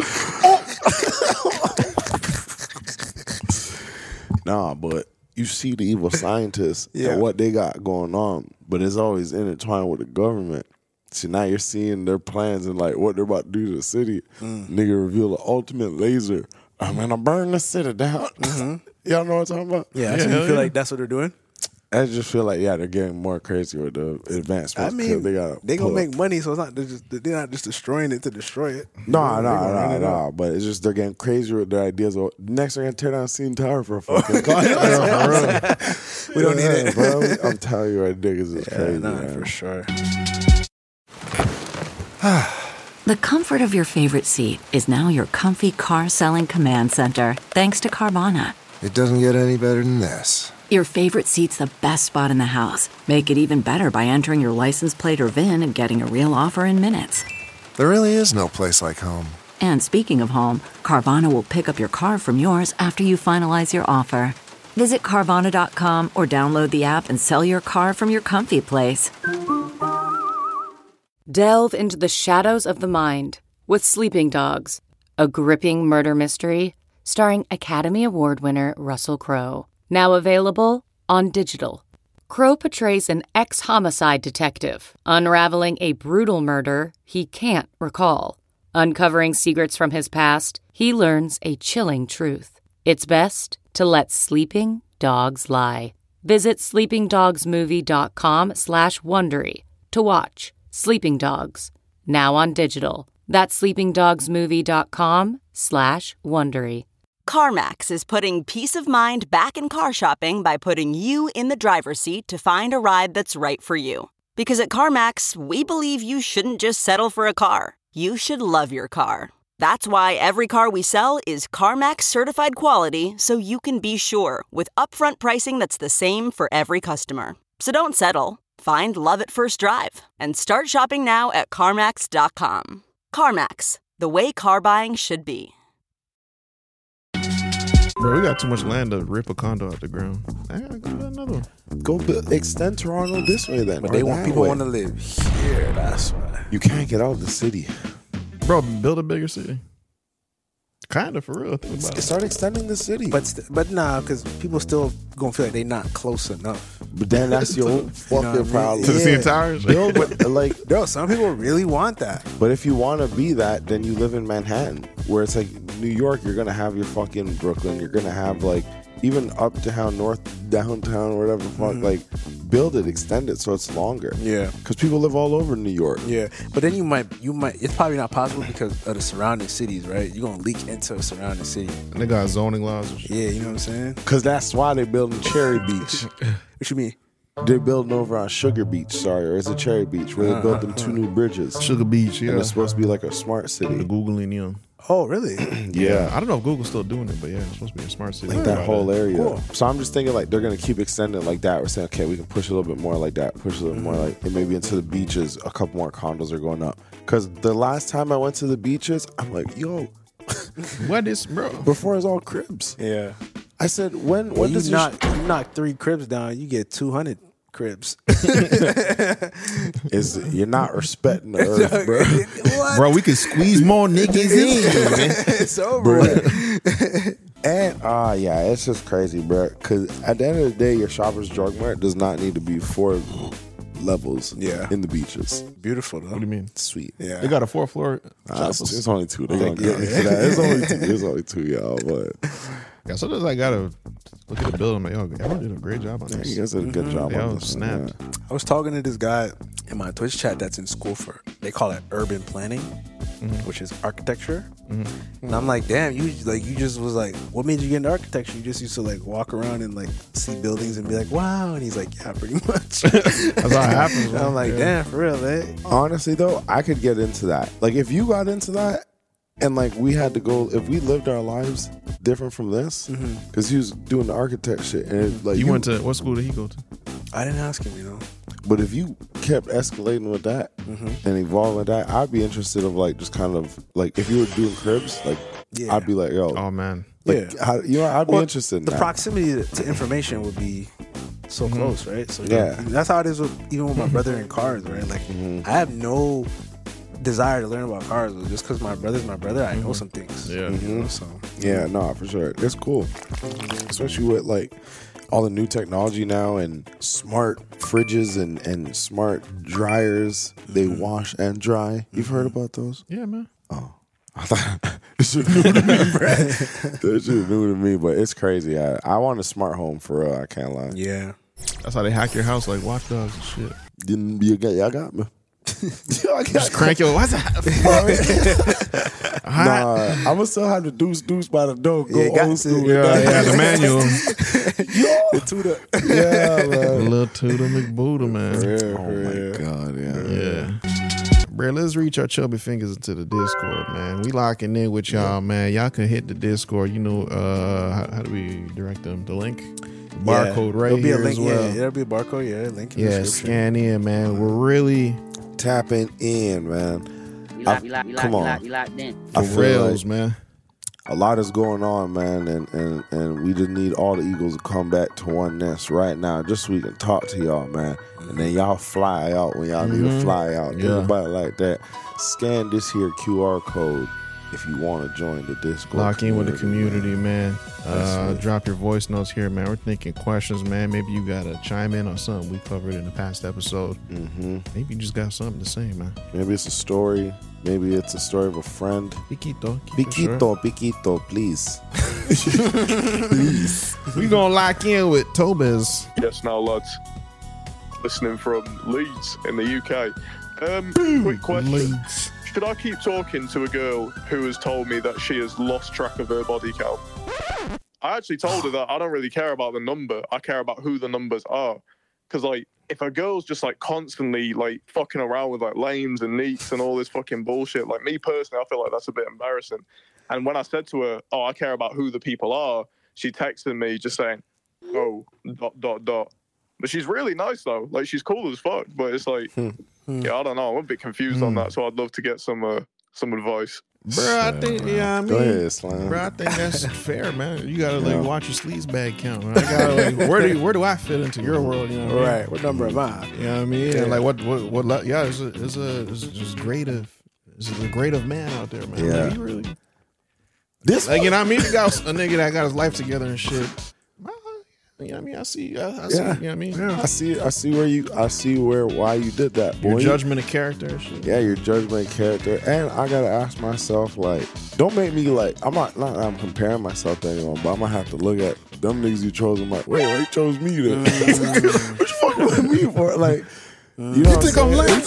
nah, but you see the evil scientists Yeah. and what they got going on, but it's always intertwined with the government. So now you're seeing their plans and like what they're about to do to the city. Nigga reveal the ultimate laser. I'm gonna burn the city down. Y'all know what I'm talking about? Yeah, Yeah, so you hell feel yeah. like that's what they're doing? I just feel like yeah, they're getting more crazy with the advancements. I mean, they got they gonna make money, so it's not they're, just, they're not just destroying it to destroy it. no, They no, gonna run no, it no. up. But it's just they're getting crazier with their ideas. Of, next, they're gonna tear down C N Tower for a fucking car. We don't need it. bro. I'm telling you, right, niggas is crazy, Nah, man. for sure. The comfort of your favorite seat is now your comfy car selling command center, thanks to Carvana. It doesn't get any better than this. Your favorite seat's the best spot in the house. Make it even better by entering your license plate or V I N and getting a real offer in minutes. There really is no place like home. And speaking of home, Carvana will pick up your car from yours after you finalize your offer. Visit Carvana dot com or download the app and sell your car from your comfy place. Delve into the shadows of the mind with Sleeping Dogs, a gripping murder mystery starring Academy Award winner Russell Crowe. Now available on digital. Crowe portrays an ex-homicide detective unraveling a brutal murder he can't recall. Uncovering secrets from his past, he learns a chilling truth. It's best to let sleeping dogs lie. Visit sleepingdogsmovie.com slash Wondery to watch Sleeping Dogs, now on digital. That's sleepingdogsmovie.com slash Wondery. CarMax is putting peace of mind back in car shopping by putting you in the driver's seat to find a ride that's right for you. Because at CarMax, we believe you shouldn't just settle for a car. You should love your car. That's why every car we sell is CarMax certified quality, so you can be sure with upfront pricing that's the same for every customer. So don't settle. Find love at first drive and start shopping now at CarMax dot com. CarMax, the way car buying should be. bro, we got too much land to rip a condo out the ground. I gotta go to another one. Go build, extend Toronto this way then. But or they want that people way. want to live here. That's why. You can't get out of the city. Bro, build a bigger city. Kind of, for real. Think about it. Start extending the city. But st- but nah, because people still gonna feel like they not close enough. But then that's your own You know what I fucking mean? problem. To the C N Yeah. Towers? Build what- like, Yo, some people really want that. but if you want to be that, then you live in Manhattan, where it's like New York. You're gonna have your fucking Brooklyn. You're gonna have like even uptown, north downtown, or whatever. Fuck, like build it, extend it so it's longer. Yeah. Because people live all over New York. Yeah, but then you might, you might. It's probably not possible because of the surrounding cities, right? You're gonna leak into a surrounding city. And they got zoning laws and shit. Yeah, you know what I'm saying? Because that's why they're building Cherry Beach. What you mean? They're building over on Sugar Beach, sorry, or is it Cherry Beach, where they built them two new bridges. Sugar Beach, yeah. And it's supposed to be like a smart The city. Googling, you know. Oh, really? Yeah. I don't know if Google's still doing it, but yeah, it's supposed to be a smart city. Like that whole area. Cool. So I'm just thinking like they're gonna keep extending it like that. We're saying, okay, we can push a little bit more like that, push a little more like, and maybe into the beaches, a couple more condos are going up. Because the last time I went to the beaches, I'm like, yo, What is, bro? before it's all cribs. Yeah. I said, when When when you does your knock, you knock three cribs down, you get two hundred cribs. Is you're not respecting the earth, bro. What? Bro, we could squeeze more niggas in, man. It's over. And uh yeah, it's just crazy, bro. Because at the end of the day, your Shoppers Drug Mart does not need to be four levels. Yeah. In the beaches. Beautiful though. What do you mean? Sweet. Yeah. They got a fourth floor. Uh, it's, Shoppers. it's only two. They Oh, gonna get me for that. It's only two. It's only two, y'all. But Yeah, sometimes I gotta look at the building. I'm like, yo, everyone did a great job on yeah, this. you guys did a good job They on all this. snapped. Yeah. I was talking to this guy in my Twitch chat that's in school for, they call it urban planning, mm-hmm. which is architecture. Mm-hmm. And I'm like, damn, you like you just was like, what made you get into architecture? You just used to like walk around and like see buildings and be like, wow. And he's like, yeah, pretty much. That's how it happens. And I'm like, yeah. damn, for real, eh? Honestly, though, I could get into that. Like, if you got into that, and like we had to go, if we lived our lives different from this, because mm-hmm. he was doing the architect shit, and it, like You, you went to what school did he go to? I didn't ask him, you know. But if you kept escalating with that mm-hmm. and evolving with that, I'd be interested of like just kind of like if you were doing cribs, like Yeah. I'd be like, yo, Oh man, like Yeah. how, you know, I'd be Well, interested in the that. proximity to, to information would be so Mm-hmm. close, right? So Yeah. that's how it is with even with my brother in cars, right? Like Mm-hmm. I have no desire to learn about cars, but just because my brother's my brother, I know some things. Yeah. you know, so Yeah, no, for sure. It's cool. Especially with like all the new technology now and smart fridges and, and smart dryers. They wash and dry. You've heard about those? yeah, man. Oh. I thought this shit new to me, bro. That shit new to me, but it's crazy. I, I want a smart home for real. I can't lie. yeah. That's how they hack your house like watchdogs and shit. Didn't you got y'all got me. Y'all got Just crank your what's that? Nah, I'm gonna still have the deuce deuce by the door. Go Yeah, got old to. school. with Yeah, that. yeah, the manual. The tutor. Yeah, man. Little Tuda McBuda, man. Oh my god, yeah. Yeah. Bro, let's reach our chubby fingers into the Discord, man. We locking in with y'all, man. Y'all can hit the Discord. You know, uh, how, how do we direct them? The link? The barcode right There'll be here a link. as well. Yeah, there'll be a barcode. Yeah, link in the Yeah, description. scan in, man. We're really Tapping in, man. We lock, we lock, we lock, Come we on. lock, we locked in. for I feel rails, like man. a lot is going on, man, and, and, and we just need all the Eagles to come back to one nest right now, just so we can talk to y'all, man. And then y'all fly out when y'all need to fly out. Think Yeah. about it like that. Scan this here Q R code if you want to join the Discord. Lock in with the community, man. man. Uh, drop your voice notes here, man. We're thinking questions, man. Maybe you got to chime in on something we covered in the past episode. Mm-hmm. Maybe you just got something to say, man. Maybe it's a story. Maybe it's a story of a friend. Piquito. keep it short. Piquito, Piquito, please. Please. We gonna lock in with Tobez. Yes, now lads. Listening from Leeds in the U K. Um, quick question. Leeds. Should I keep talking to a girl who has told me that she has lost track of her body count? I actually told her that I don't really care about the number. I care about who the numbers are. Because, like, if a girl's just, like, constantly, like, fucking around with, like, lames and neats and all this fucking bullshit, like, me personally, I feel like that's a bit embarrassing. And when I said to her, oh, I care about who the people are, she texted me just saying, oh, dot, dot, dot. But she's really nice, though. Like, she's cool as fuck. But it's like, yeah, I don't know. I'm a bit confused on that, so I'd love to get some uh, some advice. Bro, I think, yeah, I mean, Go ahead, Slam. bro, I think that's fair, man. You gotta like watch your sleaze bag count. Right? I gotta like, where do you, where do I fit into your world? You know, what I mean? Right. What number am I? You know what I mean? Yeah. And like what what what? le- Yeah, it's a it's a it's just great of it's a great of man out there, man. Yeah. Like, he really This like you know what I mean? You got a nigga that got his life together and shit. You know what I mean? I see. I, I see. Yeah. You know what I mean? I see. I see where you. I see where why you did that, boy. Your judgment of character and shit. Yeah, your judgment character. And I gotta ask myself, like, don't make me like. I'm not. not I'm comparing myself to anyone, but I'm gonna have to look at them niggas you chose. I'm like, wait, why you chose me then? what you fucking with me for? Like, you know, You think I'm lame?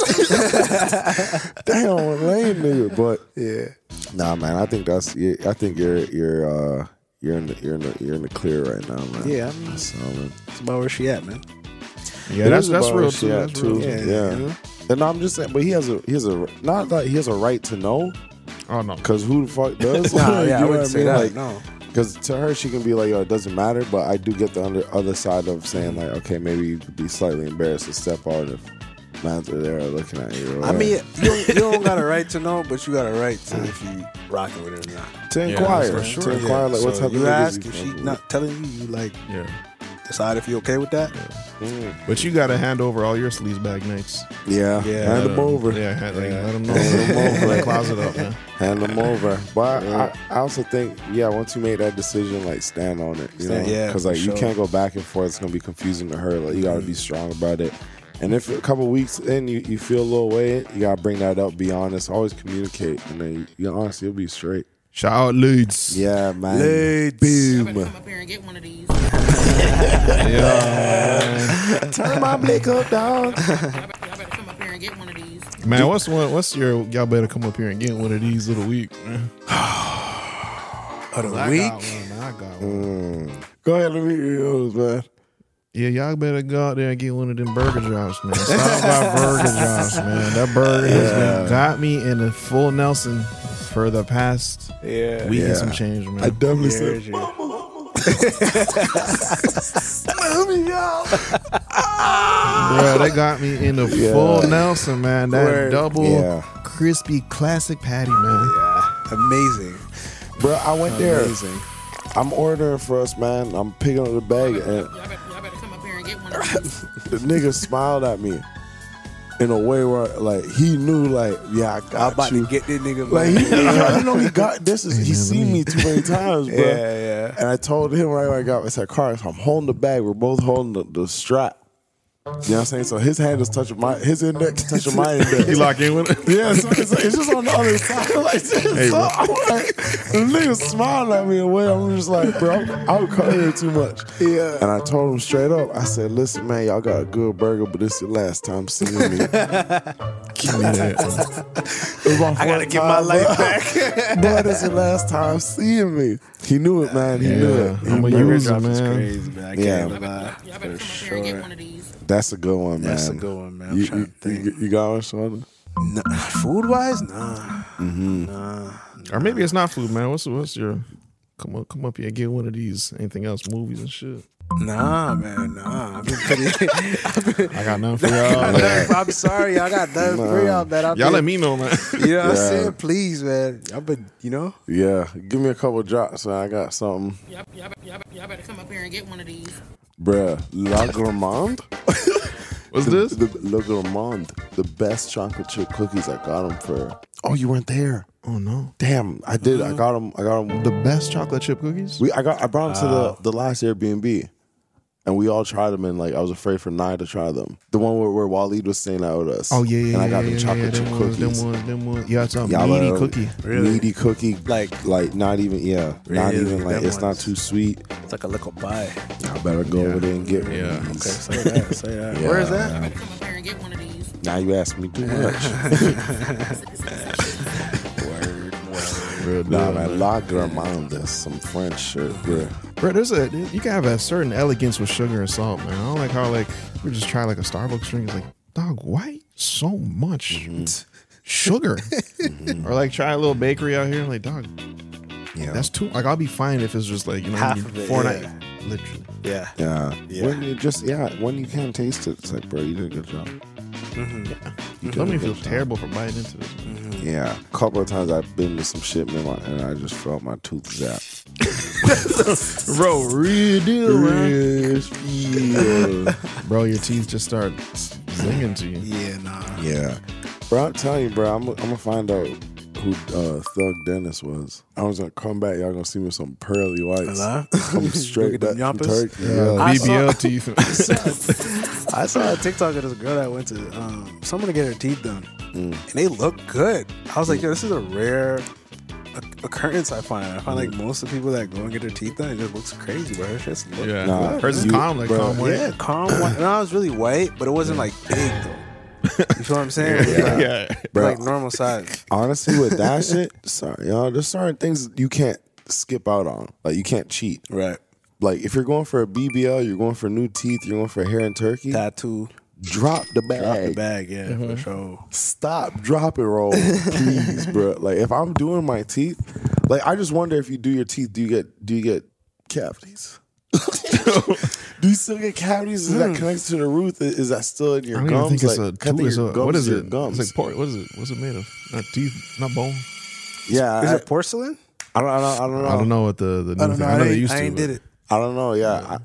Damn, I'm a lame nigga. But Yeah. nah, man. I think that's. yeah, I think you're. You're. uh You're in the. You're in the. You're in the clear right now, man. Yeah, I mean, So, man. it's about where she at, man. Yeah, It that's is that's about real where too. she at, That's real. too. Yeah, Yeah. you know? And I'm just saying, but he has a. He has a. Not that he has a right to know. Oh no. Cause who the fuck does? Nah, Like, yeah, you I know wouldn't what say mean? that. Like, No. because to her, she can be like, "Yo, it doesn't matter." But I do get the under, other side of saying, like, okay, maybe you could be slightly embarrassed to step out if mans are there looking at you. or I mean, whatever. you don't, you don't got a right to know, but you got a right to if you rocking with her or not. to Yeah, inquire, for sure. to inquire, like, So what type you of niggas ask you if she fucking not telling you, you like, Yeah. decide if you're okay with that. Mm. But you got to hand over all your sleaze bag nights. Yeah, Yeah. hand them over. Yeah, hand, like, Yeah. let them know. Hand them over. Closet up, man. Hand them over. But I, I also think, yeah, once you make that decision, like stand on it. You Stand- know, yeah, because for like you sure. can't go back and forth. It's gonna be confusing to her. Like you gotta be strong about it. And if a couple weeks in you, you feel a little way, you gotta bring that up. Be honest. Always communicate, and then you, you honestly you'll be straight. Shout out Leeds. Yeah, man. Leeds. Boom. Come up here and get one of these. Yeah. Turn my blick up, dog. Y'all better come up here and get one of these. Man, what's one? What's your? Y'all better come up here and get one of these of the week, man. Of the I week? got one, man. I got one. Mm. Go ahead, let me hear yours, man. Yeah, y'all better go out there and get one of them burger drops, man. Stop by Burger Drops, man. That burger has been, got me in a full Nelson for the past Yeah. week Yeah. and some change, man. I definitely Yeah, said, yeah. Mommy, y'all. Bro, they got me in the Yeah. full Nelson, man. That Word. double Yeah. crispy classic patty, man. Yeah. Amazing. Bro, I went there. Amazing. I'm ordering for us, man. I'm picking up the bag, and Y'all better, y'all better come up here and get one of these. the nigga smiled at me in a way where, like, he knew, like, yeah, I got I'm about you. to get this nigga. Like, he, man. you know, he got this. Is he's seen me too many times, bro. Yeah, yeah. And I told him right when I got, I said, Carlos, I'm holding the bag. We're both holding the, the strap. You know what I'm saying? So his hand is touching my, his index touching my index. You lock in with it? Yeah, so it's, like, it's just on the other side like this. Hey, so bro. I'm like, the nigga smiling at me in a way. I'm just like, bro, I'm, I'm covering too much. Yeah. And I told him straight up, I said, listen, man, y'all got a good burger, but this is your last time seeing me. Give me that. It was my I gotta fourth get my time, life bro. back. But it's the last time seeing me. He knew it, man. He knew Yeah, it. He I'm a knew Burger it. user, Drops is man. crazy, man. I Yeah. can't Y'all even lie. better, y'all better For come up here and get sure. one of these. That's a good one, man. That's a good one, man. I'm You, trying you, to think. you, you got one, Shauna? Nah, food wise, nah. Mm-hmm. Nah. Or maybe it's not food, man. What's what's your come up come up here and get one of these? Anything else? Movies and shit. Nah, man, nah. I've been pretty. I've been, I got nothing for y'all. Nothing- I'm sorry, I got nothing for y'all, man. I've Y'all been, let me know, man. You know what I'm Yeah. saying? Please, man. I've been, you know. Yeah. Give me a couple drops, man. I got something. Y'all, y'all, better- y'all, better- y'all better come up here and get one of these. Bruh, La Gourmand? What's the, this? The, La Gourmand. The best chocolate chip cookies. I got them for... Oh, you weren't there. Oh no. Damn, I did. I got them. I got them. The best chocolate chip cookies? We, I got. I brought them to the, the last Airbnb. And we all tried them, and like I was afraid for Nye to try them. The one where, where Waleed was staying out with us. Oh yeah, yeah. And I got yeah, them yeah, chocolate yeah, chip them cookies. Ones, them ones, them ones. Yeah, it's a Y'all meaty better- cookie. Really? Meaty cookie, Like- like not even yeah, not Really? even like Them it's not ones. too sweet. It's like a little pie. I better go over there and get one. Yeah. of these. Okay, say that. Say that. Yeah. Where is Y'all that? better come up here and get one of these. Now you asking me too much. Real Nah, deal, man, man. La Gourmand, that's some French shit, bro. Bro, there's a you can have a certain elegance with sugar and salt, man. I don't like how like we just try like a Starbucks drink. It's like, dog, why so much Mm-hmm. sugar? Or like try a little bakery out here. Like, dog, Yeah, that's too. Like, I'll be fine if it's just like you know Half you- of it, four yeah. night, literally. Yeah. yeah. Yeah. When you just yeah, when you can't taste it, it's like, bro, you did a good job. Mm-hmm. You did Let a me good feel job. terrible for biting into this. Yeah, a couple of times I've been to some shit, man, and I just felt my tooth zapped. Bro, real deal, man. Yeah. Bro, your teeth just start zinging to you. Yeah, nah. Yeah, bro, I'm telling you, bro, I'm, I'm gonna find out who uh, Thug Dennis was. I was gonna come back, y'all gonna see me with some pearly whites. Hello? I'm straight Look at back them from yumpers. Turkey. Yeah. I B B L saw- teeth. I saw a TikTok of this girl that went to um, someone to get her teeth done, Mm. and they look good. I was like, yo, this is a rare o- occurrence. I find. I find like most of the people that go and get their teeth done, it just looks crazy, but hers just look Yeah, Nah, hers is you- calm, like bro, calm white. yeah, calm. White. No, it was really white, but it wasn't like big though. You feel what I'm saying? It was like, Yeah. Bro. like normal size. Honestly, with that shit, sorry, y'all, there's certain things you can't skip out on. Like, you can't cheat. Right. Like, if you're going for a B B L, you're going for new teeth, you're going for hair and turkey, Tattoo. drop the bag. Drop the bag. Yeah, for sure. Stop, drop it, roll, please, bro. Like, if I'm doing my teeth, like, I just wonder if you do your teeth, do you get do you get cavities? Do you still get cavities? Is that connected to the root? Is that still in your I don't even gums? think it's like, a connected tooth. It's your a, gums what is to your it? Gums. It's like pork. What is it? What's it made of? Not teeth, not bone. yeah, Is I, it porcelain? I don't, I don't, I don't know. I don't know what the the new I don't thing. know. I know I they ain't, used I to. ain't but- did it. I don't know. Yeah,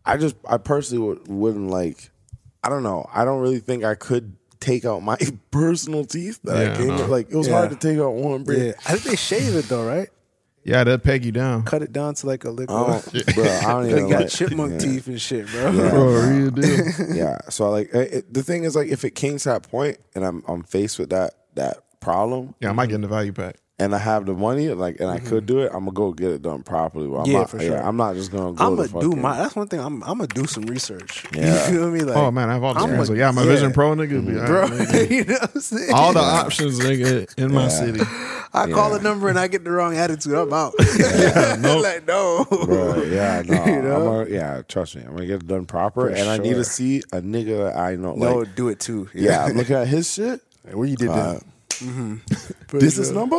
I just I personally would, wouldn't like. I don't know. I don't really think I could take out my personal teeth that Yeah, I came no. with. Like it was Yeah. hard to take out one. Bro. Yeah, I think they shave it though, right? Yeah, they'll peg you down. Cut it down to like a liquid. I don't, bro, I don't They even got like, chipmunk yeah. teeth and shit, bro. Yeah. Bro, real deal. Yeah. So like it, it- the thing is like if it came to that point and I'm I'm faced with that that problem Yeah, I might get in the value pack. and I have the money like and I could do it, I'm gonna go get it done properly. Well, I'm Yeah, not, for sure. I'm not just gonna go. I'm to gonna do fucking- my. That's one thing. I'm. I'm gonna do some research. Yeah. You feel me? Like, Oh man, I have all the I'm screens. a- So yeah, my yeah. Vision Pro nigga, be all bro. right, nigga. You know what I'm saying? all the options, nigga, in my Yeah. city. I call Yeah. a number and I get the wrong attitude. I'm out. nope. Like no. Bro, yeah, no, You know? I'm gonna, yeah, trust me, I'm gonna get it done proper, For and I need sure. to see a nigga that I know. No, Like, do it too. yeah, I'm looking at his shit. Where you did Uh, that? Mm-hmm. This is number.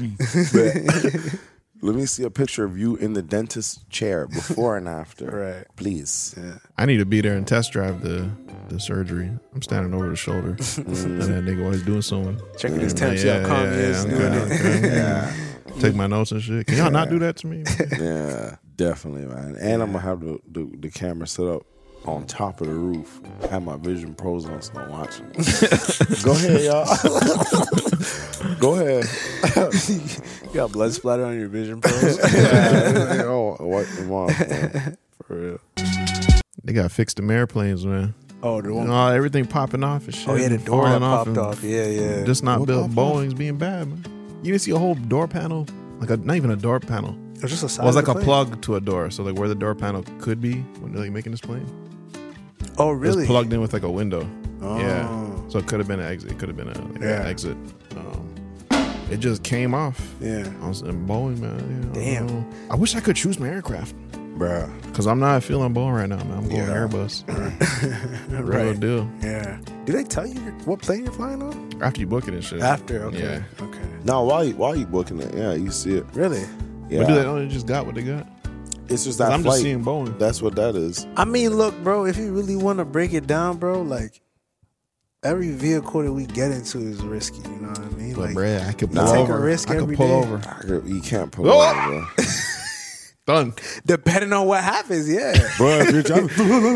But let me see a picture of you in the dentist chair before and after, Right. please. Yeah. I need to be there and test drive the the surgery. I'm standing over the shoulder, and that nigga always doing something. Checking his Yeah, temps, see how calm he is I'm doing good, it. I'm good. Yeah. Take my notes and shit. Can y'all not do that to me? Yeah, definitely, man. And I'm gonna have the, the the camera set up on top of the roof. Have my Vision Pros on, so I'm watching. Go ahead, y'all. Go ahead. You got blood splatter on your Vision Pros. Yeah, oh, wipe them off, man. For real. They got fixed them airplanes, man. Oh, the You one. know, everything popping off and shit. Oh yeah, the and door that falling off popped and off. Yeah, yeah. Just not What built. popped off? Boeing's being bad, man. You didn't see a whole door panel, like a, not even a door panel. It was just a side It was of like the a plane. plug to a door, so like where the door panel could be when they're like making this plane. Oh It really? was plugged in with like a window. Oh. Yeah, so it could have been an exit. It could have been a like Yeah. an exit. Um, it just came off. Yeah. I was in Boeing, man. You know, Damn. I, don't know. I wish I could choose my aircraft, Bruh. because I'm not feeling Boeing right now, man. I'm going Yeah. Airbus. Real Right. deal. Yeah. Do they tell you what plane you're flying on? After you book it and shit. After. Okay. Yeah. Okay. No, while you while you booking it, yeah, you see it. Really? Yeah, But do they only just got what they got? it's just 'Cause that I'm flight. just seeing Boeing. That's what that is. I mean, look, bro. If you really want to break it down, bro, like every vehicle that we get into is risky. You know what I mean? But Like, bruh, I could you pull take over. a risk I could every pull day. over. I could- You can't pull Oh! over, bro. Done. depending on what happens, yeah. Bro, if you're driving,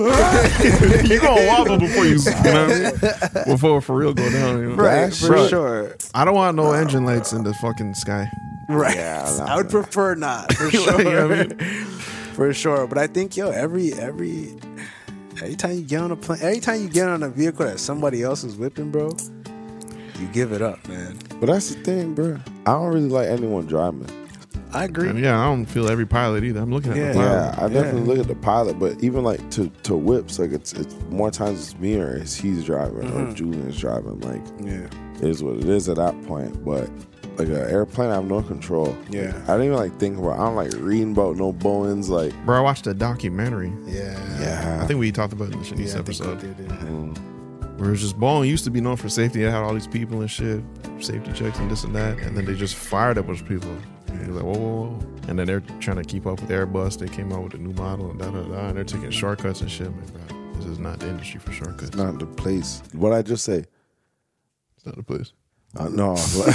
you gonna wobble before you, you know what I mean? Before for real go down. You know? Right, That for shit. sure. I don't want no engine lights in the fucking sky. Right. Yeah, nah, I would nah. prefer not, for You sure. know what I mean? For sure. But I think, yo, every every every time you get on a plane, every time you get on a vehicle that somebody else is whipping, bro, you give it up, man. but that's the thing, bro. I don't really like anyone driving. I agree. And yeah, I don't feel every pilot either. I'm looking at Yeah. the pilot. Yeah, I definitely Yeah. look at the pilot, but even like to to whips, like it's it's more times it's me or it's he's driving or Julian's driving. Like Yeah. it is what it is at that point. But like an airplane, I have no control. Yeah. I don't even like think about. I don't like reading about no Boeings. Like Bro, I watched a documentary. Yeah. yeah, I think we talked about it in the Shanice Yeah, I think episode. we did, yeah. Mm. Where it's just Boeing used to be known for safety. They had all these people and shit, safety checks and this and that. And then they just fired a bunch of people. And you're like, whoa, whoa, whoa. And then they're trying to keep up with Airbus. They came out with a new model and da da da. And they're taking shortcuts and shit. Man, bro, this is not the industry for shortcuts. not the place. What I just say? It's not the place. Uh, no,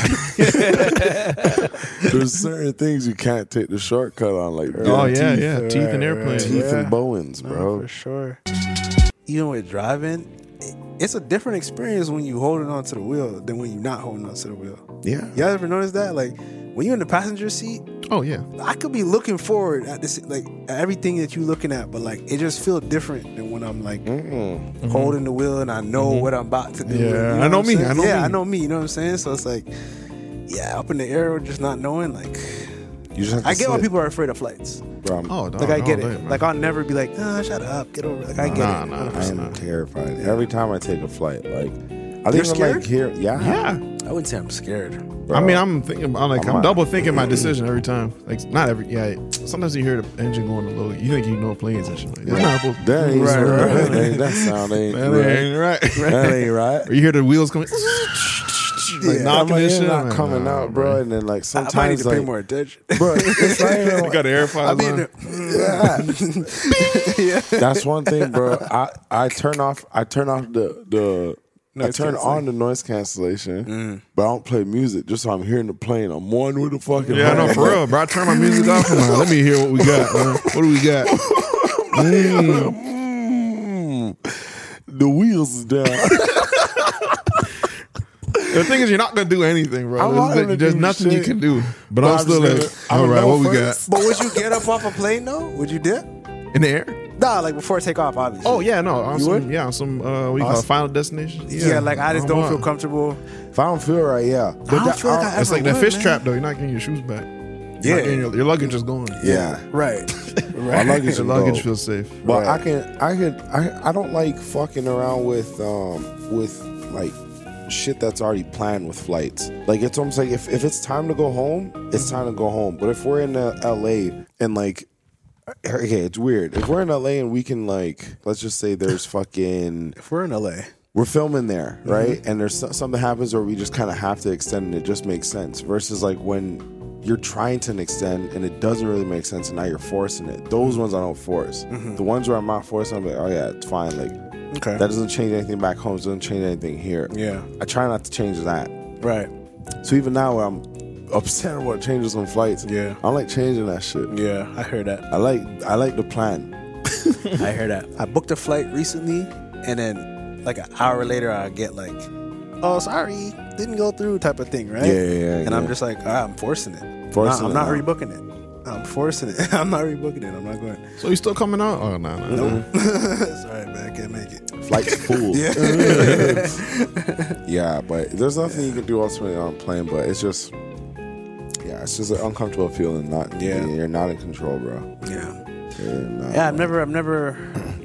there's certain things you can't take the shortcut on, like Oh, teeth, yeah, yeah. Teeth and right, airplanes. teeth Yeah. and Boeings, No, bro. for sure. Even with driving, it's a different experience when you holding on to the wheel than when you're not holding on to the wheel. Yeah, Y'all ever notice that? Like when you're in the passenger seat, Oh, yeah. I could be looking forward at this, like at everything that you're looking at, but like it just feels different than when I'm like Mm-mm. holding the wheel and I know what I'm about to do. Yeah, You I what know I'm me, saying? I know yeah, me. I know me. You know what I'm saying? So it's like, yeah, up in the air, just not knowing. Like, you just have to I get why sit. people are afraid of flights. Bro, I'm- Oh, dog, Like I get all it. day, man. Like I'll never be like, ah, shut up, get over it. Like I get Nah, it. nah, one hundred I percent. am terrified every time I take a flight. Like, I You're even scared? like here. Yeah, Yeah. I wouldn't say I'm scared. bro. I mean, I'm thinking, I'm like, I'm I'm, a- double thinking my decision every time. Like, not every, yeah. Sometimes you hear the engine going a little, you think you know planes and shit. Like, that's not supposed- that ain't Right, right, right. That, ain't, that sound ain't That right. ain't right. That ain't right. Or you hear the wheels coming, like Yeah, knocking I'm like, and it's shit. not I'm like, coming nah, out, bro. And then like I might need sometimes to like, pay more attention. bro, it's not even You got the AirPods I mean, on. yeah. That's one thing, bro. I, I turn off I turn off the the I Noise turn canceling. on the noise cancellation, but I don't play music just so I'm hearing the plane. I'm one with the fucking Yeah, I know, plane, for real, bro. I turn my music off. I'm like, let me hear what we got, man. What do we got? Mm. The wheels is down. The thing is, you're not gonna do anything, bro. I'm not There's, gonna there's do nothing shit. you can do. But, But I'm I'm still just like, gonna- I'm all gonna right, know what we first. But would you get up off a plane though? Would you dip? got in the air? Nah, like before take off, obviously. Oh yeah, no, on You some, would? yeah, on some uh, what do you call it, Awesome. Final Destination. Yeah, like I just I'm don't on. feel comfortable. If I don't feel right, yeah. I don't feel like I It's ever like that would, fish man. trap though. You're not getting your shoes back. You're Yeah. not getting your, your luggage is gone. Yeah. Right. My right. luggage, Your will luggage go. feels safe. But Right. I can, I can, I, I don't like fucking around with, um, with like shit that's already planned with flights. Like it's almost like if, if it's time to go home, it's time to go home. But if we're in uh, L A and like, okay, it's weird. If we're in L A and we can like, let's just say there's fucking, If we're in L A. we're filming there, right? And there's so- something happens where we just kind of have to extend and it just makes sense. Versus like when you're trying to extend and it doesn't really make sense and now you're forcing it. Those ones I don't force. The ones where I'm not forcing, I'm like, oh yeah, it's fine. Like Okay. that doesn't change anything back home. It doesn't change anything here. Yeah. I try not to change that. Right. So even now where I'm upset about changes on flights, Yeah. I like changing that shit. Yeah, I heard that. I like I like the plan. I heard that. I booked a flight recently, and then like an hour later, I get like, "Oh, sorry, didn't go through," type of thing, right? Yeah, yeah, yeah. And yeah. I'm just like, all right, I'm forcing it. Forcing I'm it not now. rebooking it. I'm forcing it. I'm not rebooking it. I'm not going. So you still coming out? Oh no, no, no. Nope. Sorry, man, I can't make it. Flight's full. Yeah. Yeah, but there's nothing you can do ultimately on a plane, but it's just, yeah, it's just an uncomfortable feeling. Not, Yeah. you're not in control, bro. Yeah. You're not. Yeah, I've never, I've never,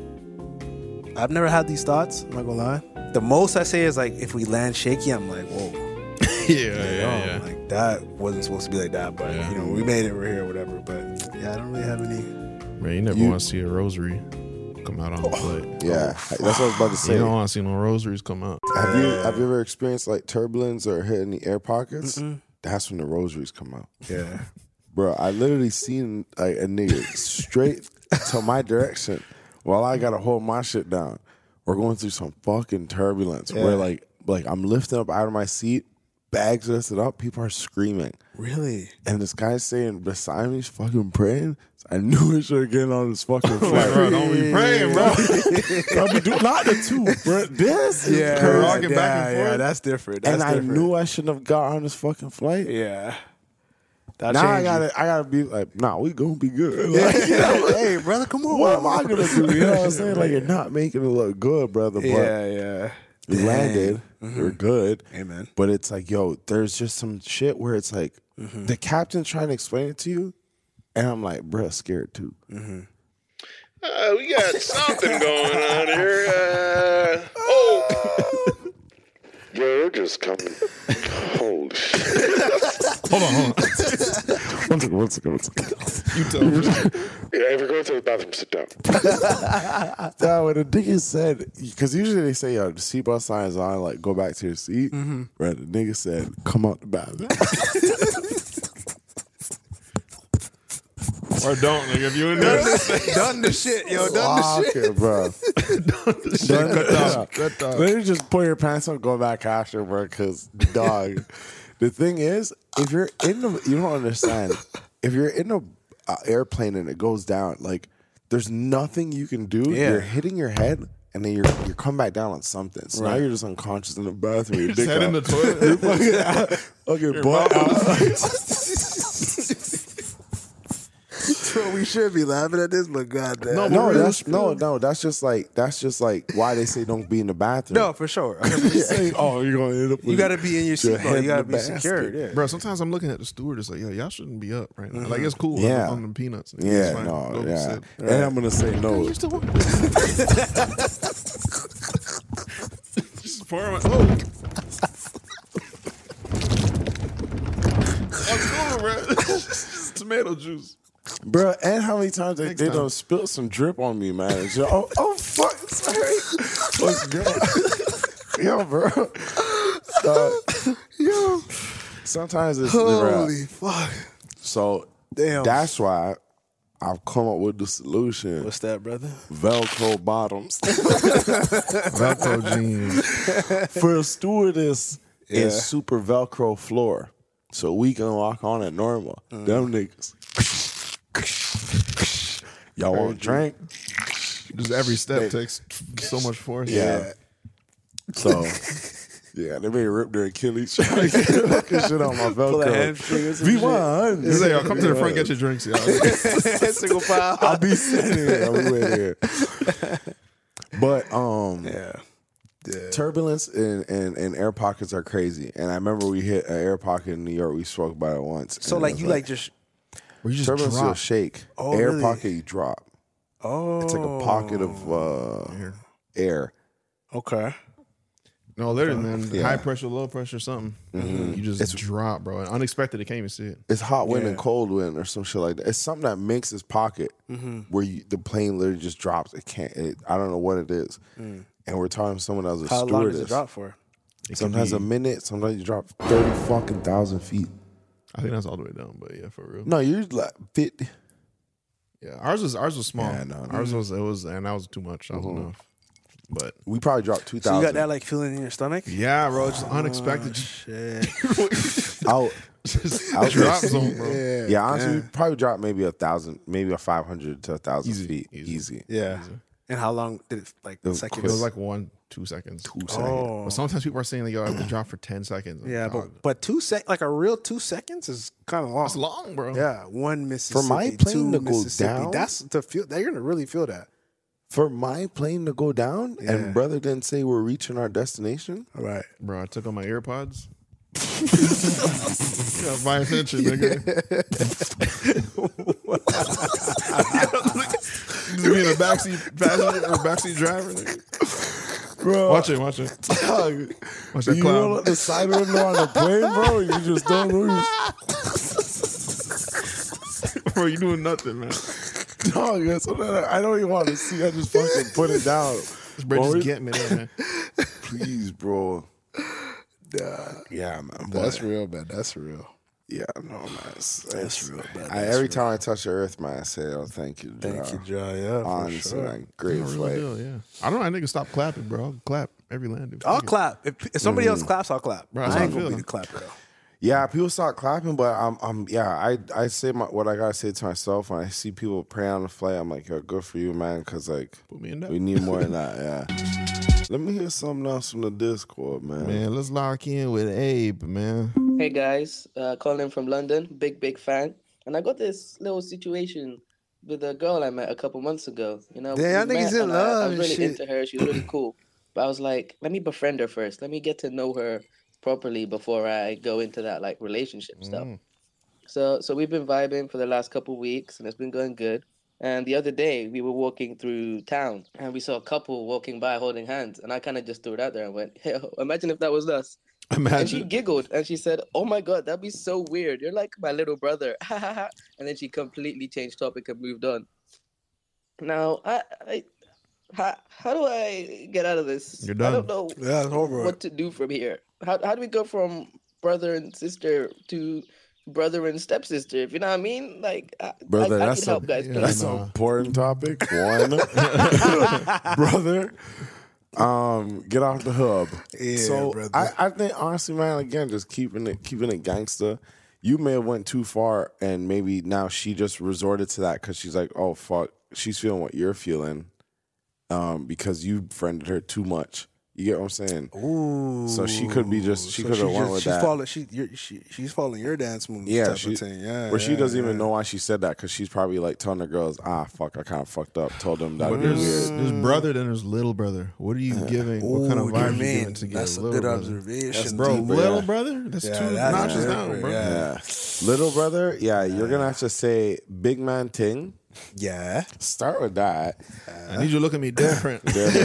I've never had these thoughts. I'm not gonna lie. The most I say is like, if we land shaky, I'm like, whoa. yeah, You know, Like that wasn't supposed to be like that, but Yeah. you know, we made it. We're here, whatever. But yeah, I don't really have any. Man, you never You- want to see a rosary come out on the flight. Yeah, that's what I was about to say. You don't want to see no rosaries come out. Have you have you ever experienced like turbulence or hit any air pockets? That's when the rosaries come out. Yeah. Bro, I literally seen like a nigga straight to my direction while I gotta hold my shit down. We're going through some fucking turbulence Yeah. where like like I'm lifting up out of my seat, bags lifted up, people are screaming. Really? And this guy's saying beside me, he's fucking praying. So I knew I should have get on this fucking flight. Bro, don't be praying, bro. I'll be doing not the two, bro. This is Yeah, crazy. rocking back and yeah, forth. that's different. That's And I different. knew I shouldn't have got on this fucking flight. Yeah. That Now I changed you. gotta, I gotta be like, nah, we gonna be good. Yeah. Like, you know, Hey, brother, come on. what am I gonna do? You know what I'm saying? Like, you're not making it look good, brother. But Yeah, yeah. we landed, we're good. Amen. But it's like, yo, there's just some shit where it's like, the captain's trying to explain it to you, and I'm like, bruh, scared too. Uh, we got something going on here. Uh, oh. Bro, we're just coming. Holy shit. Hold on, hold on. One second, one second, one second. You tell me. Yeah, if you're going to the bathroom, sit down. No, when the nigga said, because usually they say, yo, the seatbelt sign is on, like, go back to your seat. Right, the nigga said, come out the bathroom. Or don't. Like, if you in there. Done the shit, yo. Done the shit. Okay, bro. Done cut off. Cut off. Let me just put your pants on, go back after, bro, because, dog, the thing is, if you're in the, you don't understand, if you're in a uh, airplane and it goes down, like, there's nothing you can do. Yeah. You're hitting your head, and then you're you're coming back down on something. So now Right. you're just unconscious in the bathroom. Your Just dick head in out. the toilet. Your fucking out- okay, butt out. Bro, we should be laughing at this, but goddamn. No, No, really, that's no, no. That's just like that's just like why they say don't be in the bathroom. No, for sure. Saying, oh, you're gonna end up. You with got to be in your your head seatbelt. in You got to the be basket. secured. Yeah. Bro, sometimes I'm looking at the steward. It's like, yo, y'all shouldn't be up right now. Like, it's cool. Yeah. on, on the peanuts. It's Yeah, fine. no, Go yeah. sit. And I'm gonna say no. Just pour my. Oh. That's cool, bro. It's tomato juice. Bro, and how many times they, Next they time. done spilled some drip on me, man. It's just, oh, oh, fuck, sorry. What's good? Yo, bro. Uh, yo. Sometimes it's Holy bro. fuck. So Damn. that's why I've come up with the solution. What's that, brother? Velcro bottoms. Velcro jeans. For a stewardess, Yeah. it's super Velcro floor. So we can walk on it normal. Mm. Them niggas. Y'all want a drink? Just every step takes so much force. Yeah. So, yeah, they may rip their Achilles trying to get fucking shit on my Pull a Velcro. hamstring or some V one. They say, y'all come to the front, get your drinks, y'all. Single file. I'll be sitting here. I'll be waiting here. But um, Yeah. Yeah. turbulence and, and, and air pockets are crazy. And I remember we hit an air pocket in New York. We spoke about it once. So and like it was you like just Where you just turbulence, you'll drop. shake. Oh, air really? pocket, you drop. oh It's like a pocket of uh, air. okay. No, literally, man. Yeah. High pressure, low pressure, something. You just It's- drop, bro. And unexpected, I can't even see it. It's hot wind Yeah. and cold wind or some shit like that. It's something that makes this pocket where you, the plane literally just drops. It can't. It, I don't know what it is. And we're talking to someone that was a How long stewardess. does it drop for? It Sometimes can a be- minute. Sometimes you drop thirty fucking thousand feet. I think that's all the way down, but yeah, for real. No, you're like fifty. Yeah, ours was ours was small. Yeah, no, no. Ours was it was, and that was too much. That was enough. But We probably dropped two So you thousand. got that like feeling in your stomach? yeah, bro, it's just unexpected. Shit. out. Just out drop zone, bro. Yeah. Yeah, honestly, Yeah. we probably dropped maybe a thousand, maybe a five hundred to a thousand Easy, feet, easy. easy. Yeah. And how long did it like It was seconds? It was like one, two seconds. Two seconds. Oh. But sometimes people are saying they go, I have to drop for ten seconds. Like, Yeah, dog, but but two sec like a real two seconds is kind of long. that's long, bro. Yeah, one Mississippi. my plane two to go Mississippi. down? That's to feel. They're gonna really feel that. For my plane to go down, Yeah. and brother didn't say we're reaching our destination. All right. Bro, I took on my AirPods. Yeah, my attention, nigga. Just being a backseat passenger or backseat driver, nigga. Bro, Watch it, watch it. dog, Watch that you cloud. roll up the side window on the plane, bro. You just don't move. Bro, you doing nothing, man. Dog, that's what I, I don't even want to see. I just fucking put it down. This bro Bro, just it- get me there, man. Please, bro. Yeah, man. Boy. That's real, man. That's real. Yeah, no, man. It's, That's it's- real, man. I, That's every real. time I touch the earth, man, I say, "Oh, thank you, Thank Ja." you, Ja. Yeah, for Honestly, sure. man, great Real flight. deal, yeah. I don't know. I niggas stop clapping, bro. I'll clap every landing. I'll Fuck it. clap. If, if somebody else claps, I'll clap. Bro, that's I how ain't I gonna be feel. the clapper though. Yeah, people start clapping, but I'm, I'm, yeah, I, I say my, what I gotta say to myself when I see people pray on the flight. I'm like, yo, good for you, man, because like Put me in that. we need more than that. Yeah. Let me hear something else from the Discord, man. Man, let's lock in with Abe, man. Hey guys, uh, calling from London, big big fan, and I got this little situation with a girl I met a couple months ago. You know, Damn, we y'all niggas met in and I, I love was and really shit. into her. She was really cool, but I was like, let me befriend her first. Let me get to know her properly before I go into that like relationship stuff. Mm. So so we've been vibing for the last couple weeks, and it's been going good. And the other day we were walking through town, and we saw a couple walking by holding hands, and I kind of just threw it out there and went, "Hey, imagine if that was us." And she Imagine. giggled and she said, "Oh my god, that'd be so weird. You're like my little brother." And then she completely changed topic and moved on. Now, I, I how, how do I get out of this? You're I don't done. know Yeah, it's over. what to do from here. How how do we go from brother and sister to brother and stepsister? If you know what I mean? Like, I, Brother, I, I that's need a, help, guys. yeah, that's please. an nah. important topic. One, brother, um, get off the hub. Yeah, so brother. I, I think honestly, man, again, just keeping it, keeping it gangster. You may have went too far, and maybe now she just resorted to that because she's like, oh fuck, she's feeling what you're feeling, um, because you friended her too much. You get what I'm saying? Ooh. So she could be just- she So could have went just- with she's that. Following, she, you're, she, she's following your dance moves. Yeah, type she, of thing. Yeah, where she yeah, doesn't yeah. even know why she said that because she's probably like telling the girls, ah, fuck, I kind of fucked up. Told them that But would be there's, weird. there's brother, then there's little brother. What are you giving? What kind of Ooh, vibe you you mean, giving to get that's a little good brother? observation. That's bro, deeper, little yeah. brother? That's Yeah, two that's notches different, down, bro. yeah. Yeah. Little brother, yeah, you're going to have to say big man ting. Yeah. Start with that. I need you to look at me different.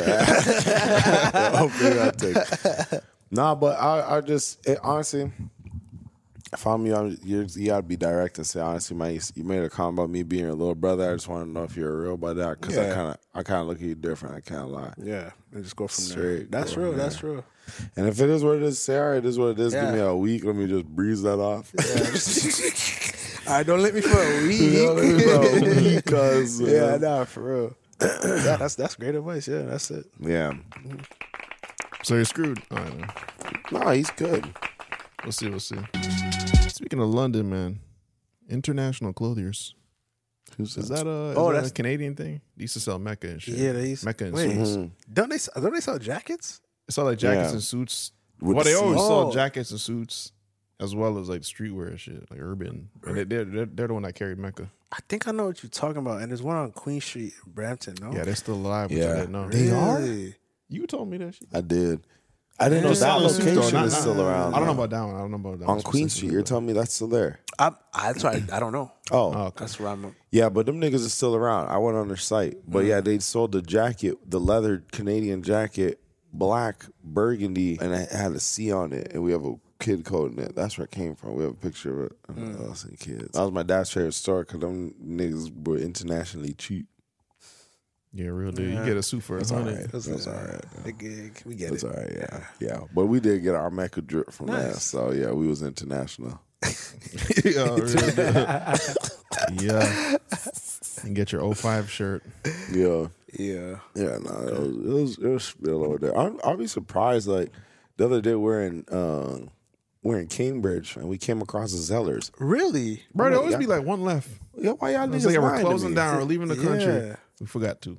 Oh, big man ting. Nah, but I, I just, it, honestly, if I'm you, I'm, you're, you got to be direct and say, honestly, man, you, you made a comment about me being your little brother. I just want to know if you're real about that because I Yeah. kind of I kind of look at you different. I can't lie. Yeah. And just go from there. Straight, That's bro, real. yeah. That's real. And if it is what it is, say, all right, it is what it is. Yeah. Give me a week. Let me just breeze that off. All right, don't let me for a week. You know, let me for a week, 'cause, uh, yeah, nah, for real. yeah, that's that's great advice. Yeah, that's it. Yeah. So you're screwed. All right, man. No, he's good. We'll see. We'll see. Speaking of London, man, International Clothiers Is that a, is Oh, that that's- a Canadian thing? They used to sell Mecca and shit. Yeah, they used Mecca and wait, suits. Don't they? Don't they sell jackets? They sell like jackets Yeah. and suits. With well, the they always seams. sell Oh. jackets and suits as well as like streetwear and shit, like urban. And they, they're, they're they're the one that carried Mecca. I think I know what you're talking about. And there's one on Queen Street, Brampton. No, Yeah, they're still alive. Which Yeah. I didn't know. They are? Really? You told me that shit. I did. I didn't know Just that selling suits, though, location not- is not- still around. I don't know though. about that one. I don't know about that On one Queen Street. specifically, You're but- telling me that's still there. I, I, that's why I, I don't know. Oh, Oh, okay. That's where I'm. yeah, but them niggas are still around. I went on their site, but yeah, they sold the jacket, the leather Canadian jacket, black burgundy, and it had a C on it, and we have a kid code in it. That's where it came from. We have a picture of it. Mm. Us and kids. That was my dad's favorite store because them niggas were internationally cheap. Yeah, real deal. Yeah. You get a suit for a That's all hundred. right. That's all right. The gig, we get That's it. all right. Yeah, yeah. But we did get our Mecca drip from that, Nice. so yeah, we was international. yeah, real deal. yeah. And get your oh five shirt. Yeah. Yeah. Yeah, no, it was it was, it was still over there. I'm, I'll be surprised. Like the other day, we're in uh, we're in Cambridge, and we came across the Zellers. Really? Bro, there Yeah. always be like one left. Yeah, why y'all It's niggas like we're lying to closing me? down or leaving the country. Yeah. We forgot to.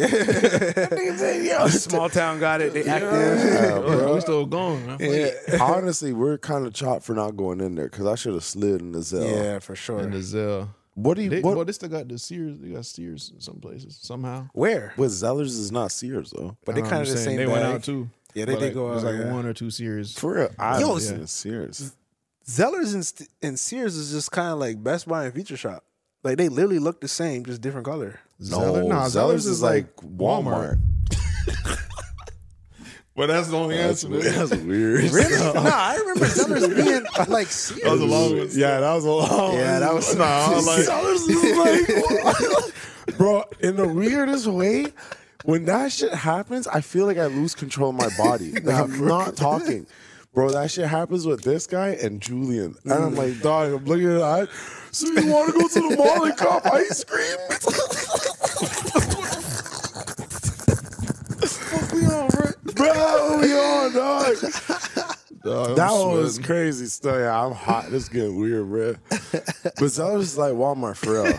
A small town got it. They active. Yeah, bro. we still going. Man. Yeah. Honestly, we're kind of chopped for not going in there because I should have slid in the Zell. Yeah, for sure. And the Zell. What do you? They, what, well, they still got the Sears. They got Sears in some places somehow. Where? with Zellers is not Sears though. But they Uh, kind I'm of the saying same. They bag. went out too. Yeah, they But, did like, go There's out, like yeah. one or two Sears. For real, I Yo, haven't yeah. seen Sears. Zellers and, St- and Sears is just kind of like Best Buy and Future Shop. Like they literally look the same, just different color. Zeller? No, Nah, Zellers, Zellers is like Walmart. But that's the only That's, answer. man. that's weird. Really? no, I remember Zellers being like Sears. That was a long one. Yeah, that was a long. Yeah, that was Nah, I was like, Zellers is like, bro, in the weirdest way, when that shit happens, I feel like I lose control of my body. Like I'm not talking. Bro, that shit happens with this guy and Julian. And I'm like, dog, I'm looking at it. I, so you want to go to the mall and cop ice cream? Fuck we on, bro. Bro, we on, dog. Dog, That I'm one was sweating. crazy stuff. Yeah, I'm hot. This is getting weird, bro. But that was like Walmart for real.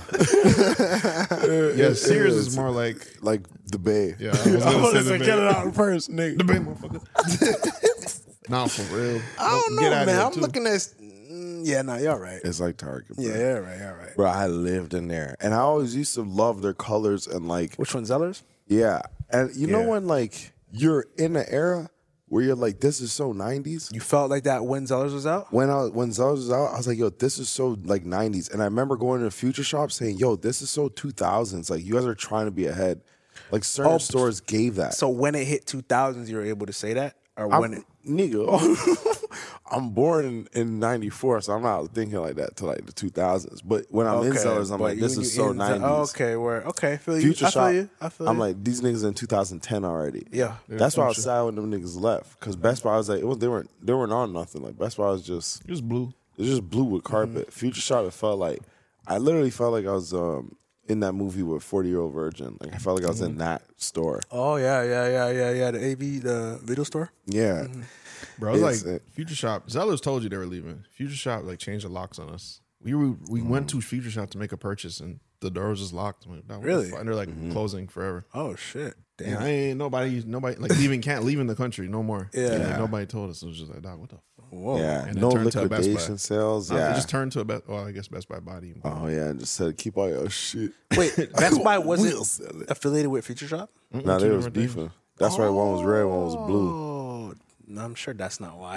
Yeah, It- Sears it is more like like the Bay. Yeah, I was gonna I was say gonna the say, Bay. get it out first, nigga. the Bay motherfucker. Nah, for real. I don't know, Get out man. here, I'm too. looking at. Mm, yeah, no, you're right. It's like Target. Bro. Yeah, yeah, right, all right. Bro, I lived in there, and I always used to love their colors and like, Which one, Zellers? yeah. And you know Yeah. when like you're in an era where you're like, this is so nineties. You felt like that when Zellers was out? When I when Zellers was out, I was like, yo, this is so like nineties. And I remember going to the Future Shop saying, yo, this is so two thousands. Like you guys are trying to be ahead. Like certain Oh, stores gave that. So when it hit two thousands, you were able to say that? Or I'm, when it. nigga, I'm born in, in ninety-four, so I'm not thinking like that till like the two thousands. But when I'm in Okay, Zellers, I'm but like, this you- is you so in Zell- nineties. Oh, okay, where okay, feel you. Future I feel Shop, you. I feel I'm you. like, these niggas in two thousand ten already. Yeah. That's why I was Future. sad when them niggas left. Because Best Buy was like, it was, they weren't they weren't on nothing. Like Best Buy was just Just blue. it was just blue with carpet. Future Shop, it felt like I literally felt like I was um in that movie with forty Year Old Virgin. Like I felt like I was in that store. Oh yeah, yeah, yeah, yeah, yeah. The A V, the video store. Yeah. Bro, it was It's, like uh, Future Shop. Zellers told you they were leaving. Future Shop like changed the locks on us. We were, we went to Future Shop to make a purchase and the door was just locked. I'm like, "Nah, what the Really? fuck?" And they're like closing forever. Oh shit! Damn, Damn. I ain't nobody, nobody like leaving can't leaving the country no more. Yeah. Like, nobody told us. It was just like, dog, what the fuck? Whoa. Yeah. And it No turned to a Best Buy. liquidation sales. Nah, Yeah. It just turned to a Best. Well, I guess Best Buy body. Oh yeah, and just said keep all your shit. Wait, Best Buy We'll wasn't sell it. affiliated with Future Shop? Nah, they was beefing. That's why one was red, one was blue. Oh, no, I'm sure that's not why.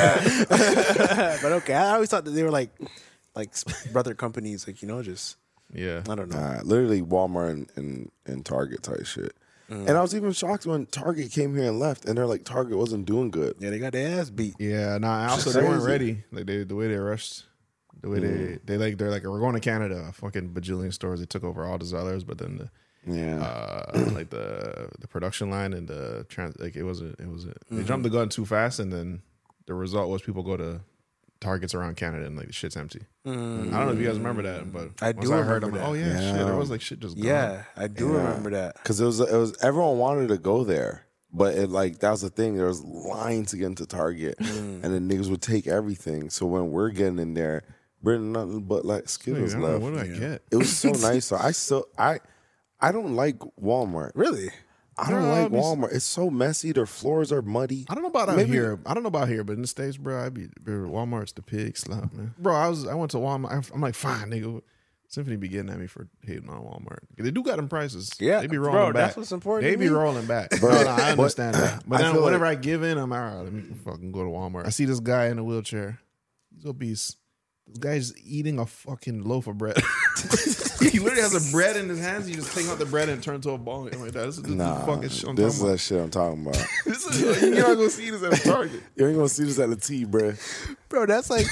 But okay, I always thought that they were like, like brother companies, like you know, just Yeah. I don't know. Nah, literally Walmart and, and, and Target type shit. Mm. And I was even shocked when Target came here and left, and they're like, Target wasn't doing good. Yeah, they got their ass beat. Yeah, nah. and It's Also, they weren't crazy. ready. Like they, the way they rushed, the way they, they like, they're like, we're going to Canada. Fucking bajillion stores. They took over all the Zellers, but then the, Yeah. uh, like the the production line and the trans, like it wasn't, it was they jumped the gun too fast, and then the result was people go to Targets around Canada and like the shit's empty. Mm. I don't know if you guys remember that, but I once do I heard, remember I'm like, that. oh yeah, Yeah. shit. There was like shit just gone. Yeah, I do Yeah. remember that. Because it was, it was, everyone wanted to go there. But it like that was the thing. There was lines to get into Target, Mm. and then niggas would take everything. So when we're getting in there, bread and nothing but like Skittles Nigga, I don't left. know, what did I get? It was so nice. So I still I I don't like Walmart. Really? I don't Bro, like I'll be- Walmart. It's so messy. Their floors are muddy. I don't know about out Maybe- here. I don't know about here, but in the States, bro, I be bro, Walmart's the pig slap, man. Bro, I was I went to Walmart. I'm like, fine, nigga. Symphony be getting at me for hating on Walmart. They do got them prices. Yeah, they be rolling bro, back. that's what's important They to be me. rolling back. Bro, no, no, I but understand that. But I then feel whenever like- I give in, I'm all right. Let me fucking go to Walmart. I see this guy in a wheelchair. He's obese. This guy's eating a fucking loaf of bread. He literally has a bread in his hands. You just take out the bread and turn to a ball. I'm like, that. This is the Nah, fucking shit I'm this is talking that about. shit I'm talking about. This is, you're not gonna see this at a Target. You ain't gonna see this at the T, bro. Bro, that's like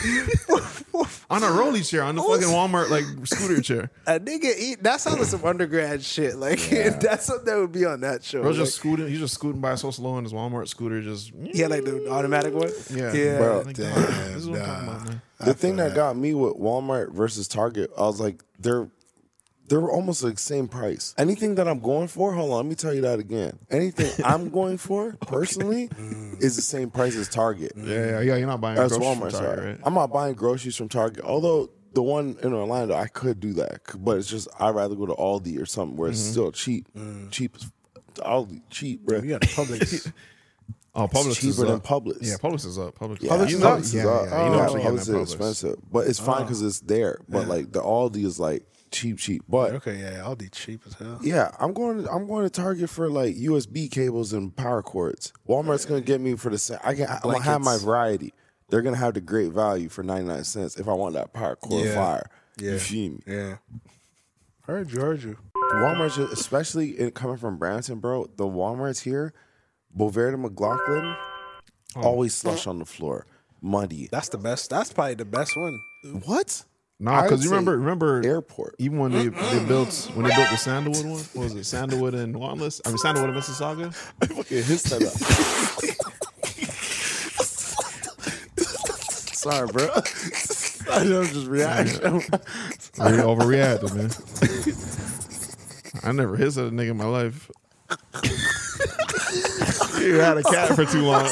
On a rolly chair, on the fucking Walmart like scooter chair. a nigga eat. That sounds like some undergrad shit. Like that's something that would be on that show. Bro's Like, just scooting. He's just scooting by so slow in his Walmart scooter. Just yeah, like the automatic one. yeah, Yeah. Bro, Like, damn, dog, this is what I'm talking nah. about, man. The thing that got me with Walmart versus Target, I was like, they're they're almost like same price. Anything that I'm going for, hold on, let me tell you that again. Anything I'm going for personally is the same price as Target. Yeah, yeah, yeah. You're not buying That's groceries Walmart. from Target, sorry. right? I'm not buying groceries from Target. Although the one in Orlando, I could do that, but it's just I'd rather go to Aldi or something where it's still cheap, cheap as Aldi, cheap, bro. You got Publix. Oh, Publix It's is cheaper than up. Publix. Yeah, Publix is up. Publix, Yeah, Publix you is know, up? Publix Yeah, is yeah, up. yeah, you know Yeah, what you're getting Publix at is Publix. expensive, but it's fine because it's there. But like the Aldi is like cheap, cheap. But Okay, yeah, Aldi cheap as hell. yeah, I'm going. I'm going to Target for like U S B cables and power cords. Walmart's gonna get me for the same. I can. I'm gonna have my Blankets. variety. They're gonna have the great value for ninety-nine cents if I want that power cord Yeah. fire. Yeah. You feel me? Yeah. Heard you, heard you. Walmart, just- especially in, coming from Brampton, bro. The Walmarts here, Bovaird and McLaughlin, always slush on the floor, muddy. That's the best. That's probably the best one. What? Nah, because I'd you say remember, remember, airport. even when they, they built when they built the Sandalwood one, what was it Sandalwood and Wantless? I mean Sandalwood and Mississauga. I fucking hissed that up. Sorry, bro. I know, just reaction. Very overreacted, man. I never hissed at a nigga in my life. You had a cat for too long.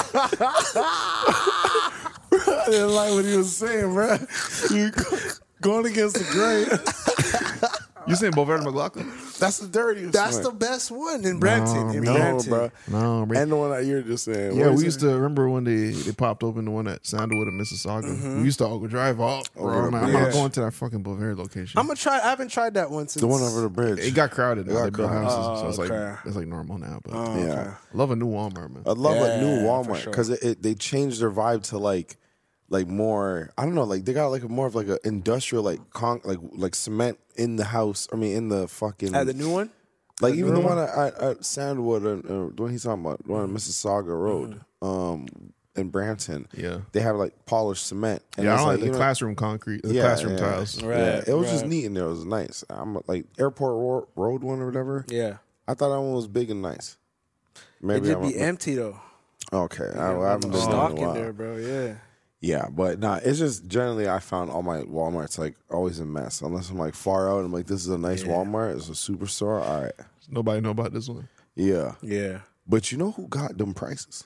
I didn't like what he was saying, bro. You going against the grain. You saying Bovaird and McLaughlin? That's the dirtiest That's one. the best one in Brampton. in No, Brampton. bro. No, bro. And the one that you're just saying. Yeah, What we is used it? to remember when they, they popped open the one at Sandalwood and Mississauga. We used to all go drive off, bro. Over I'm, the like, I'm bridge. not going to that fucking Bovaird location. I'm gonna try. I haven't tried that one since The one over the bridge. It got crowded now. got They built crowded. houses, so Oh, it's like okay. it's like normal now. But Oh, yeah. okay. I love a new Walmart, man. I love a new Yeah, for Walmart sure. because it, it they changed their vibe to like like more. I don't know, like they got like a more of like a industrial like con like like cement in the house. I mean, in the fucking At the new one. like even the new one at, at, at Sandwood and uh, the one he's talking about, the one on Mississauga Road, um, in Brampton. Yeah. they have like polished cement. And Yeah, I it's don't like you the know- classroom concrete, the Yeah, classroom yeah. tiles. Right, Yeah, it was just right. neat in there. It was nice. I'm like Airport Ro- Road one or whatever. Yeah. I thought that one was big and nice. It Maybe just I'm be empty though. okay. I, I haven't been Stock in a in while. there, bro. Yeah. Yeah, but nah, it's just generally I found all my Walmarts like always a mess. Unless I'm like far out and I'm like, this is a nice Yeah. Walmart, it's a superstore. All right. Nobody know about this one. Yeah. Yeah. But you know who got them prices?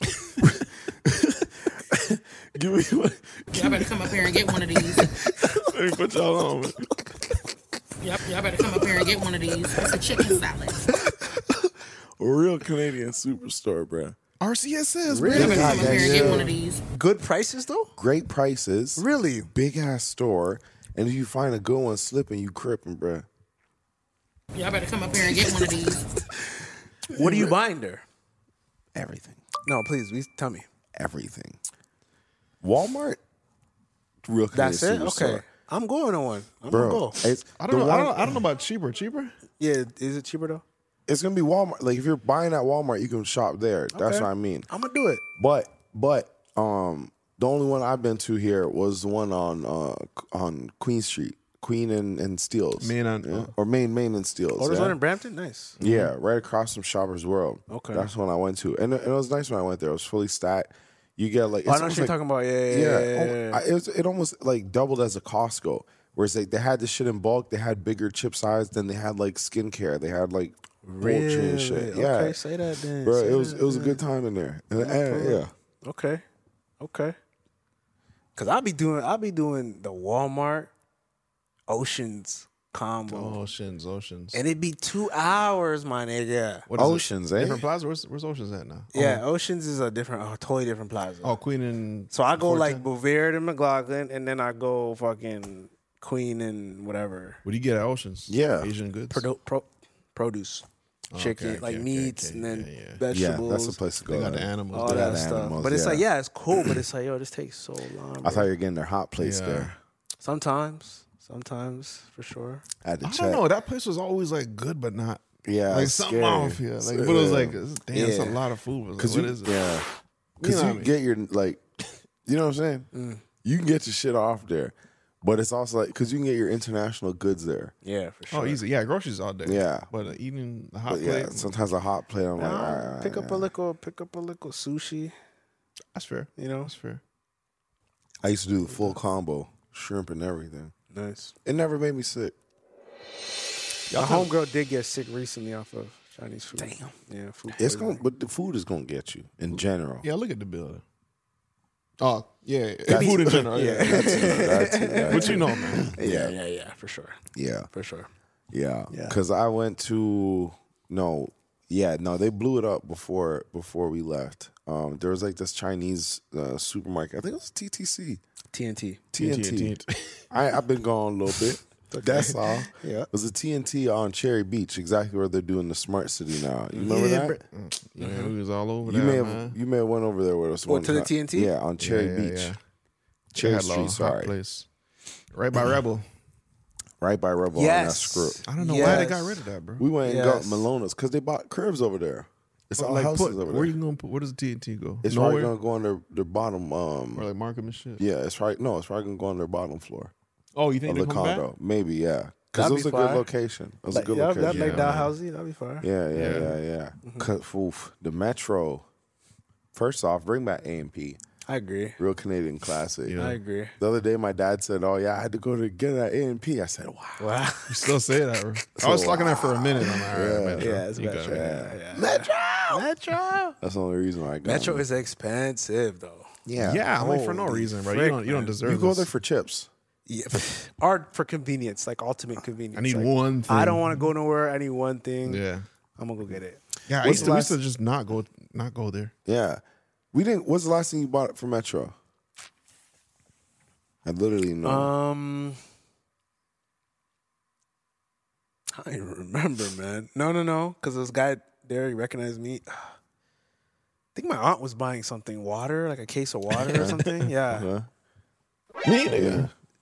Give me one. Y'all better come up here and get one of these. Let me put y'all on. Man. Y'all, y'all better come up here and get one of these. It's a chicken salad. A real Canadian superstore, bro. R C S S, Really? Y'all better God, come up that here and get shit. one of these. Good prices though. Great prices. Really. Big ass store. And if you find a good one slipping, you cripping, bro. Y'all better come up here and get one of these. What are you buying there? Everything. No, please, please tell me. Everything. Walmart. Real Canadian That's it. superstore. Okay. I'm going on one. I'm Bro, gonna go. it's, I don't the know. I one- don't, I don't know about cheaper. Cheaper? Yeah. Is it cheaper though? It's gonna be Walmart. Like if you're buying at Walmart, you can shop there. That's Okay. what I mean. I'm gonna do it. But but um, the only one I've been to here was the one on uh on Queen Street, Queen and, and Steeles, Main and- yeah. or Main Main and Steeles. Oh, there's yeah. one in Brampton. Nice. Yeah, right across from Shoppers World. Okay. That's the one I went to, and it, and it was nice when I went there. It was fully stacked. You get like Oh, I it's know what almost you're like- talking about. Yeah, yeah, yeah, yeah. yeah, oh, I- it, was, it almost like doubled as a Costco. Where it's like they had this shit in bulk, they had bigger chip size, then they had like skincare, they had like poultry and shit. Really? Yeah, Okay, say that then. bro, Say it was that it was a then. good time in there. And, and, yeah, Okay. Okay. Cause I'll be doing I'll be doing the Walmart Oceans combo. Oceans, Oceans. And it'd be two hours, my nigga. What is Oceans, it? eh? Different plaza? Where's, where's Oceans at now? Yeah, Oh, Oceans is a different, a totally different plaza. oh Queen and... So I go four like ten? Bavaria and McLaughlin, and then I go fucking Queen and whatever. What do you get at Oceans? Yeah. Asian goods? Produ- pro- produce. Oh, Chicken, okay, like okay, meats, okay, and then yeah, yeah. vegetables. Yeah, that's the place to go. They got the there. animals. all They got that the stuff. animals, But it's yeah. like, yeah, it's cool, but it's like, yo, this takes so long. I bro. thought you were getting their hot plates Yeah. there. Sometimes, sometimes for sure. I had to I check. don't know. That place was always like good, but not... Yeah, like it's something scary. off here. Like, So, but it was yeah. like, damn, it's a Yeah. lot of food. Because What you, is it? yeah, because know you, what I mean? get your like, you know what I'm saying. Mm. You can get your shit off there, but it's also like because you can get your international goods there. Yeah, for sure. Oh, easy. Yeah, groceries all day. Yeah. But uh, eating the hot But yeah, plate, sometimes a hot plate. I'm like, Nah, all right, all right, pick up yeah. a little, pick up a little sushi. that's fair. You know, That's fair. I used to do the full combo, shrimp and everything. nice. It never made me sick. My homegirl did get sick recently off of Chinese food. Damn. Yeah, food. It's poisoning. going, but the food is gonna get you in general. Yeah, look at the bill. Oh, yeah. That's- Food in general. yeah. Yeah. That's it, that's it, that's But it. you know, man. Yeah, yeah, yeah, for sure, Yeah, for sure. yeah. Yeah. Because I went to no, yeah, no. They blew it up before before we left. Um, there was like this Chinese uh, supermarket. I think it was T T C. T N T. T N T. I I've been gone a little bit. That's all. Yeah. It was a T N T on Cherry Beach, exactly where they're doing the Smart City now. You remember Yeah, that? bro. Yeah, we was all over You there, may have man. you may have went over there with us. What, one to the time. T N T? Yeah, on Cherry Yeah, yeah, Beach. yeah. Cherry Had a little Street, hot sorry. place. Right by Rebel. Right by Rebel on that Yes. script. I don't know Yes. why they got rid of that, bro. We went and Yes. got Malona's because they bought cribs over there. It's all like, houses put, over where there. you gonna put? Where does the T N T go? It's Nowhere? probably gonna go on their, their bottom. Um, Or like Markham and shit. yeah, it's right. No, it's probably gonna go on their bottom floor Oh, you of think the they come condo. back? Maybe, yeah. Because That'd it was be a good fire. location. It was Like, a good yeah, location. that make Yeah, that man. housey. That'd be fire. Yeah, yeah, Yeah. yeah, yeah. Mm-hmm. Cause, oof, the Metro. First off, bring back A and P. I agree. Real Canadian classic. Yeah. I agree. The other day, my dad said, "Oh yeah, I had to go to get at A and P." I said, "Wow, Wow. You still say that, bro. I was talking that for a minute. I'm like, all right, Yeah. Metro. Yeah, it's You got Metro. it. Yeah, yeah. Metro." Metro. That's the only reason why I go. Metro is expensive though. yeah, Yeah, I'm like for no Holy reason, bro. You frick, don't you don't man. deserve. You go this. there for chips. Yeah, or for convenience, like ultimate convenience. I need Like, one thing. I don't want to go nowhere. I need one thing. Yeah, I'm gonna go get it. yeah. I What's used the to, we used last- to just not go, not go there. Yeah, we didn't. What's the last thing you bought from Metro? I literally know. Um, I don't even remember, man. No, no, no, because this guy there, he recognized me. I think my aunt was buying something, water, like a case of water or something. Yeah. Huh? Me, nigga. Yeah.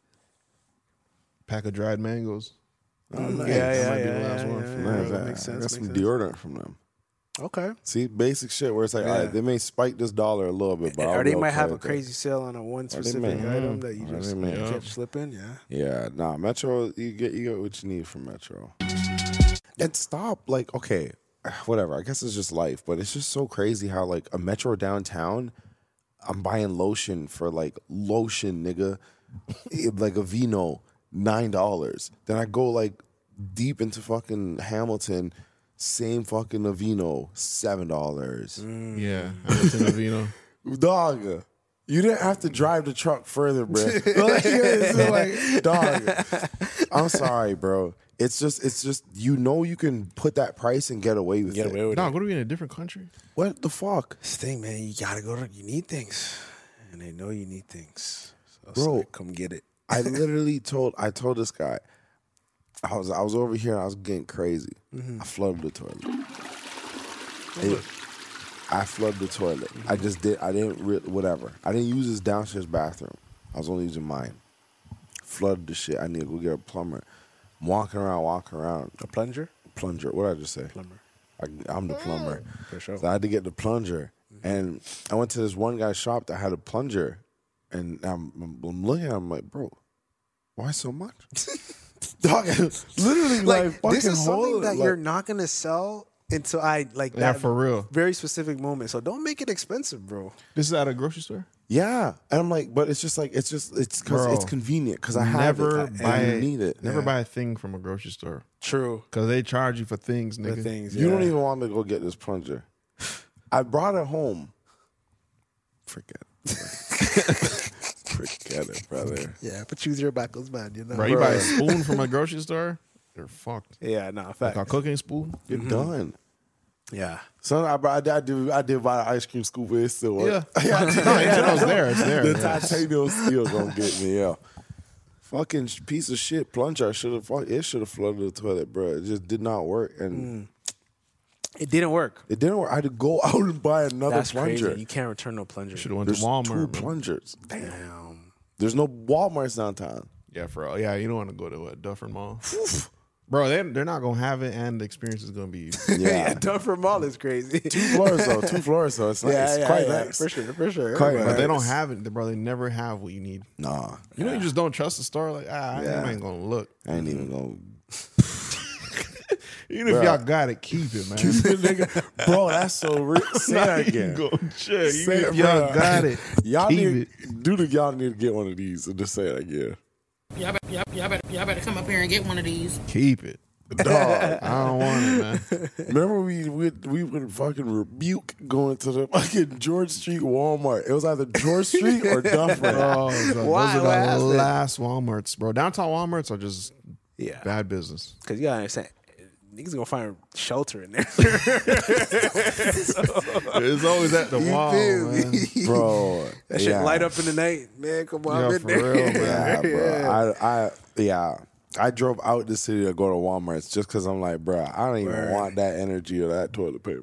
Pack of dried mangoes. Oh, nice. Yeah, yeah, That might be the yeah, last yeah, one yeah, for yeah. me. Nice. that I- makes I sense, got some makes sense. deodorant from them. Okay. See, basic shit where it's like, all Yeah. right, they may spike this dollar a little bit, but Or I'll they be might okay have a with that. crazy sale on a one Or they specific may. item that you Or just they may. catch slipping. Yeah. Yeah, nah, Metro, you get you get what you need from Metro. And stop, like, okay, whatever. I guess it's just life, but it's just so crazy how like a Metro downtown, I'm buying lotion for like lotion, nigga, like a Vino, nine dollars. Then I go like deep into fucking Hamilton, same fucking Aveeno, seven dollars. Yeah, Hamilton Avino. Dog, you didn't have to drive the truck further, bro. Like, it's like, dog, I'm sorry, bro. It's just, it's just, you know, you can put that price and get away with Get it. away with No, it. what are we in a different country? What the fuck, This thing, man, you gotta go to. You need things, and they know you need things. So it's Bro. like, come get it. I literally told, I told this guy, I was, I was over here and I was getting crazy. I flooded the toilet. It- I flooded the toilet. I just did. I didn't. Re- whatever. I didn't use his downstairs bathroom. I was only using mine. Flooded the shit. I need to go get a plumber. I'm walking around, walking around. A plunger. Plunger. What did I just say? Plumber. I, I'm the plumber. For sure. So I had to get the plunger. And I went to this one guy's shop that had a plunger. And I'm, I'm, I'm looking at him like, bro, why so much? Dog, literally like, Like fucking this is something hold it, that like- you're not gonna sell until I like Yeah, that for real. very specific moment. So don't make it expensive, bro. This is at a grocery store. Yeah, and I'm like, but it's just like it's just it's because Bro, it's convenient because I have never it buy and you need it. Never Yeah. buy a thing from a grocery store True. because they charge you for things, The nigga. things. You yeah. don't even want me to go get this plunger. I brought it home. Forget. Forget it, brother. Yeah, but choose your battles, man. You know, Bro, you buy a spoon from a grocery store, they're fucked. Yeah, no, Like fact. a cooking spoon, You're Mm-hmm. done. Yeah. So I, I, I did I did buy an ice cream scoop, but it still worked. Yeah. yeah, No, yeah, no, it's there, it's there. The titanium steel gonna get me. Yeah. Fucking piece of shit plunger. Should have it should have flooded the toilet, bro. It just did not work, and Mm. It didn't work. it didn't work. I had to go out and buy another That's plunger. crazy. You can't return no plunger. should have went There's to Walmart. two man. plungers. Damn. There's no Walmarts downtown. Yeah, for real. Yeah, you don't want to go to what, Dufferin Mall. Bro, they they're not gonna have it, and the experience is gonna be. Yeah, Dufferin Mall is crazy. Two floors though. Two floors though. It's, like, Yeah, it's yeah, quite yeah, nice. for sure, for sure. Quite But they don't nice. have it, bro. They never have what you need. Nah, You know, you just don't trust the store. Like, ah, Yeah. I ain't gonna look. I ain't even gonna. Even if Bruh. y'all got it, keep it, man. Nigga, bro, that's so real. Say that again. Go check. Say Even it, if y'all bruh. got it, Y'all keep need, it. dude, y'all need to get one of these and just say it again. Y'all better, y'all, y'all, better, y'all better come up here and get one of these. Keep it. Dog. I don't want it, man. Remember we we we would fucking rebuke going to the fucking George Street Walmart. It was either George Street or Dufferin. Oh, so Why? those What are the happened? last Walmarts, bro. Downtown Walmarts are just Yeah. bad business. Because you gotta understand, niggas gonna find shelter in there. It's always at the You wall, feel man. me? Bro, That shit yeah. light up in the night, man. Come on, Yeah, I'm in for there. real, man. Yeah, bro. I, I, yeah. I drove out the city to go to Walmart's just because I'm like, bro, I don't even Word. want that energy or that toilet paper.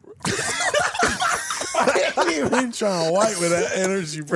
I ain't even trying to wipe with that energy, bro.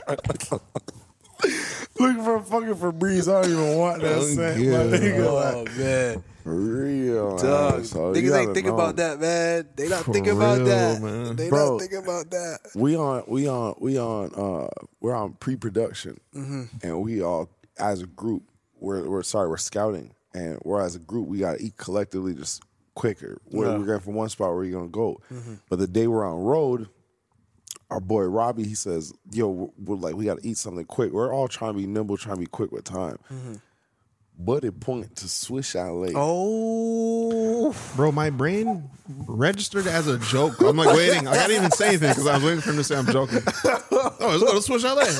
Looking for a fucking Febreze, I don't even want that Oh, scent, my yeah. nigga. Oh Like, man, for real, dog. man. So you niggas gotta ain't thinking know. about that, man. They not For thinking about real, that. man. They Bro. not thinking about that. We on, we on, we on. Uh, we're on pre-production, Mm-hmm. and we all, as a group, we're we're sorry, we're scouting, and we're as a group, we gotta eat collectively just quicker. We're, Yeah. we're going from one spot where you're gonna go, Mm-hmm. but the day we're on road, our boy Robbie, he says, "Yo, we're, we're like, we gotta eat something quick. We're all trying to be nimble, trying to be quick with time." But it pointed to Swiss Chalet. Oh, Bro, my brain registered as a joke. I'm like waiting. I didn't even say anything because I was waiting for him to say I'm joking. Oh, let's go to Swiss Chalet.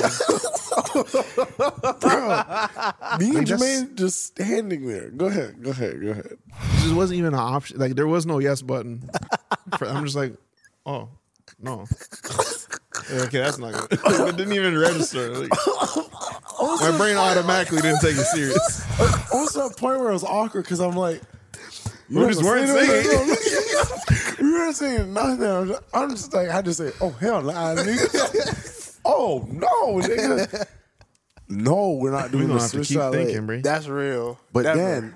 Me and Like, that's- Jermaine just standing there. Go ahead, go ahead, go ahead. It just wasn't even an option. Like there was no yes button. For- I'm just like, oh no. Okay, that's not good. It didn't even register. Like, my brain automatically didn't take it serious. Also, a point where it was awkward because I'm like, We just weren't saying. we weren't saying nothing. I'm just, I'm just like, I just say, oh hell nah, nigga. Oh no, nigga. No, we're not We doing gonna the have to Swiss keep Chalet. thinking, bro. that's real. But Never. then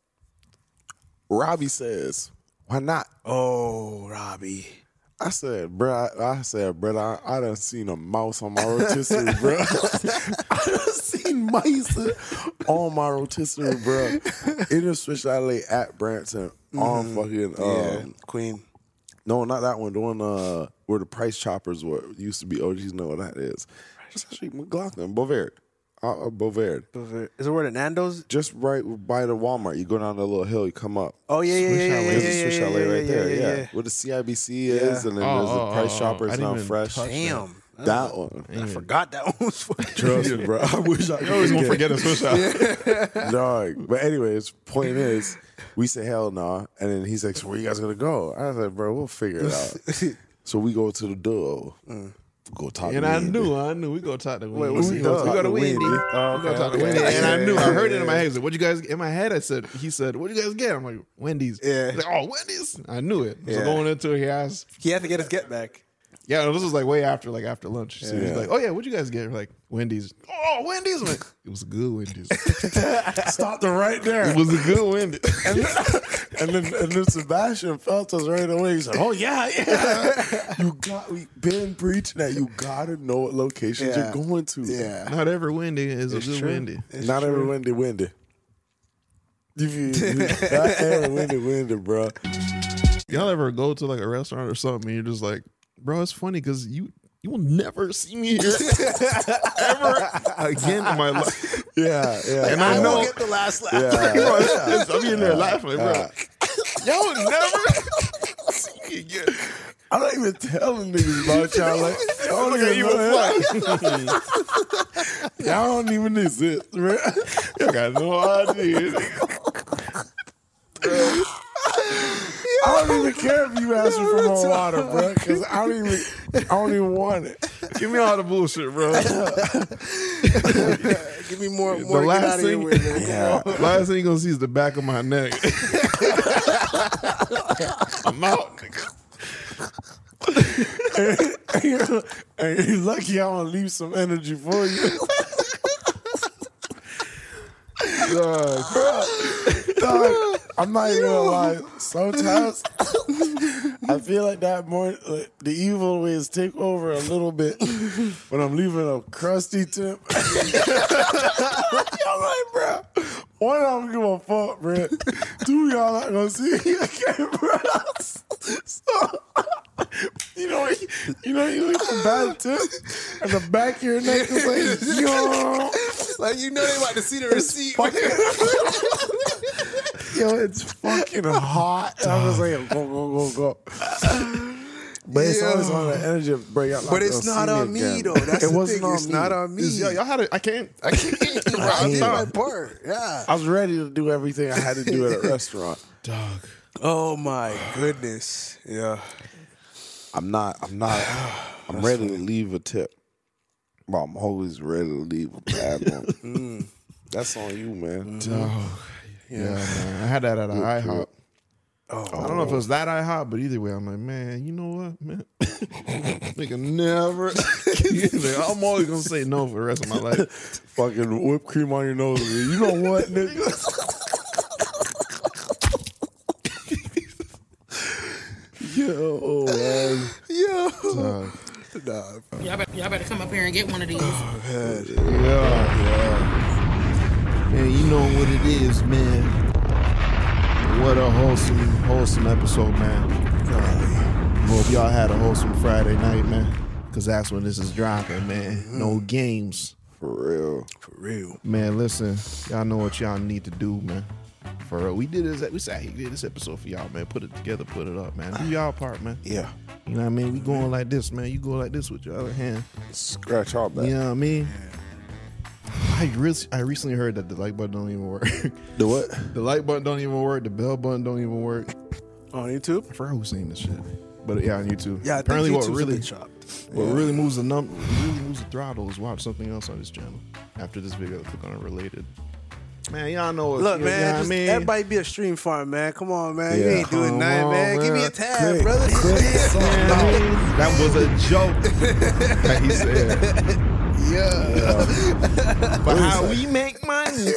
Robbie says, "Why not?" oh, Robbie. I said, bro, I, I said, bro, I, I done seen a mouse on my rotisserie, bro. I done seen mice on my rotisserie, bro. It is Swiss Chalet at Branson on fucking, Yeah, um, Queen. no, not that one. The one uh, where the Price Choppers were used to be. O Gs know what that is. It's actually McLaughlin, Bovaird. Uh, uh, Bovaird. Is it where the Nando's? Just right by the Walmart. You go down the little hill, you come up. Oh yeah, yeah, yeah, Swiss yeah, yeah, Chalet. yeah, There's yeah, a Swiss yeah, Chalet yeah, right there, yeah, yeah. yeah. Where the C I B C Yeah. is, and then Oh, there's the oh, Price oh, Choppers I didn't now even fresh. touch Damn, That one. I forgot that one was fucking. Trust me, bro. I wish I could You always gonna forget. forget a Swiss Chalet. Dog. But anyways, point is, we said hell nah, and then he's like, "So where you guys gonna go?" I was like, "Bro, we'll figure it out." So we go to the door. Go talk. And to I Wendy. knew, I knew. We go talk to Wendy. Wait, what's we he go, doing? we go to Talk to Wendy. Wendy. Oh, We go okay, talk to okay. Wendy. And I Yeah, knew. yeah, I heard it yeah, in my yeah. head. He's like, "What'd you guys?" In my head, I said, "He said, what'd you guys get?" I'm like, "Wendy's." Yeah. He's like, "Oh, Wendy's." I knew it. So Yeah. going into it, he asked. He had to get his get back. Yeah, no, this was like way after, like after lunch. So he's Yeah. like, "Oh yeah, what'd you guys get?" We're like, "Wendy's." Oh, Wendy's. I'm like, it was a good Wendy's. Stopped her right there. It was a good Wendy's. And then, and then, and then Sebastian felt us right away. He said, "Oh yeah, yeah, you got we been preaching that you gotta know what locations Yeah. you're going to. Yeah. Not every Wendy is It's a good true. Wendy. It's not true. every windy, windy. You feel me? Not every windy, windy, bro. Y'all ever go to like a restaurant or something and you're just like, bro, it's funny because you you will never see me here ever again in my life. Yeah, yeah. And I I know will get the last laugh. Yeah. Bro, it's- it's- I'm in there laughing, like, bro. Yeah. Y'all will never see me again. I'm not even telling niggas about y'all. Like, I don't Look at even you know. fly. Y'all don't even exist, bro. Y'all got no idea. Bro. I don't even care if you ask me for more water, bro, because I don't even, I don't even want it. Give me all the bullshit, bro. Give me more, more The to get last out of here thing, with, man. yeah, last thing you gonna see is the back of my neck. I'm out, nigga. and, you're, and you're lucky I'm gonna leave some energy for you. Dog, dog, I'm not even gonna lie. Sometimes I feel like that more like, the evil ways take over a little bit when I'm leaving a crusty tip. I'm like, bro, one, I don't give a fuck, bro. Two, y'all not gonna see me again, bro. So, you know, you know, you leave a bad tip, and the back of your neck is like, yo. Like, you know they about to see the receipt. Yo, it's fucking hot. And I'm just like, go, go, go, go. But it's Yeah. always on the energy to break out. Like, But it's they'll not see on me, again. though. That's it the wasn't thing. on It's me. not on me. Yeah, y'all had it. I can't. I can't. I did I my thought. part. Yeah. I was ready to do everything I had to do at a restaurant. Dog. Oh my goodness. Yeah. I'm not. I'm not. I'm ready to leave a tip. But I'm always ready to leave a bad one. Mm. That's on you, man. Dog. Yeah, man. I had that at an IHOP. Oh, I don't know if it was that IHOP, but either way, I'm like, man, you know what, man? Nigga, never. Like, I'm always gonna say no for the rest of my life. Fucking whipped cream on your nose. You know what, nigga? Yo, man. Yo. Dog. Nah. Y'all better, y'all better come up here and get one of these. Yeah, yeah. Man, you know what it is, man. What a wholesome, wholesome episode, man. Hope y'all had a wholesome Friday night, man. Because that's when this is dropping, man. Mm-hmm. No games. For real. For real. Man, listen, y'all know what y'all need to do, man. For real. We did this, we said, we did this episode for y'all, man. Put it together, put it up, man. Do y'all part, man. Yeah. You know what I mean? We going like this, man. You go like this with your other hand. Scratch all back. You know what I mean? I really, I recently heard that the like button don't even work. The what? The like button don't even work. The bell button don't even work. On YouTube? I forgot who's saying this shit. But yeah, on YouTube. Yeah, I apparently think what YouTube's really, a bit chopped. what Yeah. really moves the num, really moves the throttle is watch something else on this channel. After this video, click on it related. Man, y'all know what. Look, you man, know what just I mean? everybody be a stream farm, man. Come on, man. You Yeah. ain't doing Come nothing, on, man. Give me a man. tab, Click, brother. Man, that was a joke that he said. Yeah. But how we make money.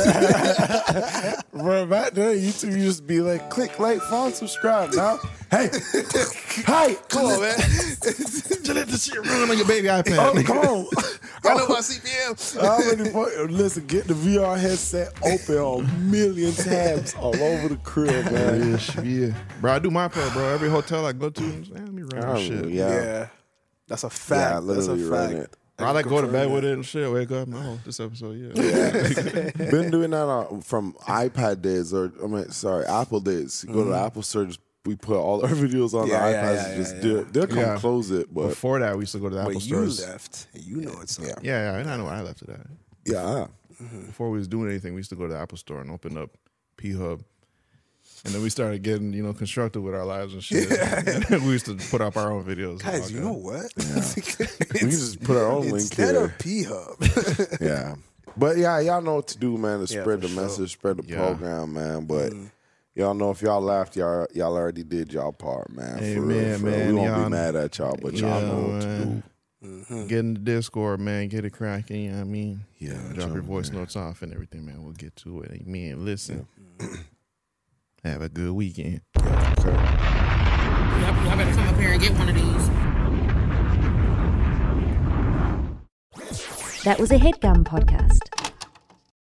Bro, back then, YouTube used to be like, click, like, follow, subscribe. Now, hey, hey, Come on, man. Just let the shit run on your baby iPad. oh, nigga. come on. Y'all know about C P M. How many fuck- Listen, get the V R headset open on a million tabs all over the crib, man. Yeah, shit, yeah. Bro, I do my part, bro. Every hotel I go to, man, let me run Oh, this shit. yeah. Yeah. That's a Yeah, fact. I That's a literally run fact. it. Bro, I like go to bed with it and shit. Wake up, oh, this episode, yeah. Been doing that uh, from iPad days, or I mean, sorry, Apple days. You go to the Apple Store, just, we put all our videos on Yeah, the yeah, iPads yeah, and just yeah, do yeah. it. They'll come Yeah. close it, but Before that, we used to go to the Apple But you stores. left. And you know it's up. yeah, Yeah, yeah, and I know where I left it at. yeah. Before we was doing anything, we used to go to the Apple Store and open up P-Hub. And then we started getting, you know, constructive with our lives and shit. And we used to put up our own videos. Guys, you Okay. know what? We can just put our own link Instead here. of P-Hub. Yeah. But yeah, y'all know what to do, man, to Yeah, spread for the sure. message, spread the Yeah. program, man. But y'all know if y'all laughed, y'all y'all already did y'all part, man. Amen, for real, for real. man. We won't Y'all- be mad at y'all, but y'all Yeah, know what to man. do. Get in the Discord, man. Get it cracking, you know what I mean? Yeah, Drop your jump, voice man. notes off and everything, man. We'll get to it. Amen. Listen. Have a good weekend. Y'all, y'all better come up here and get one of these. That was a HeadGum podcast.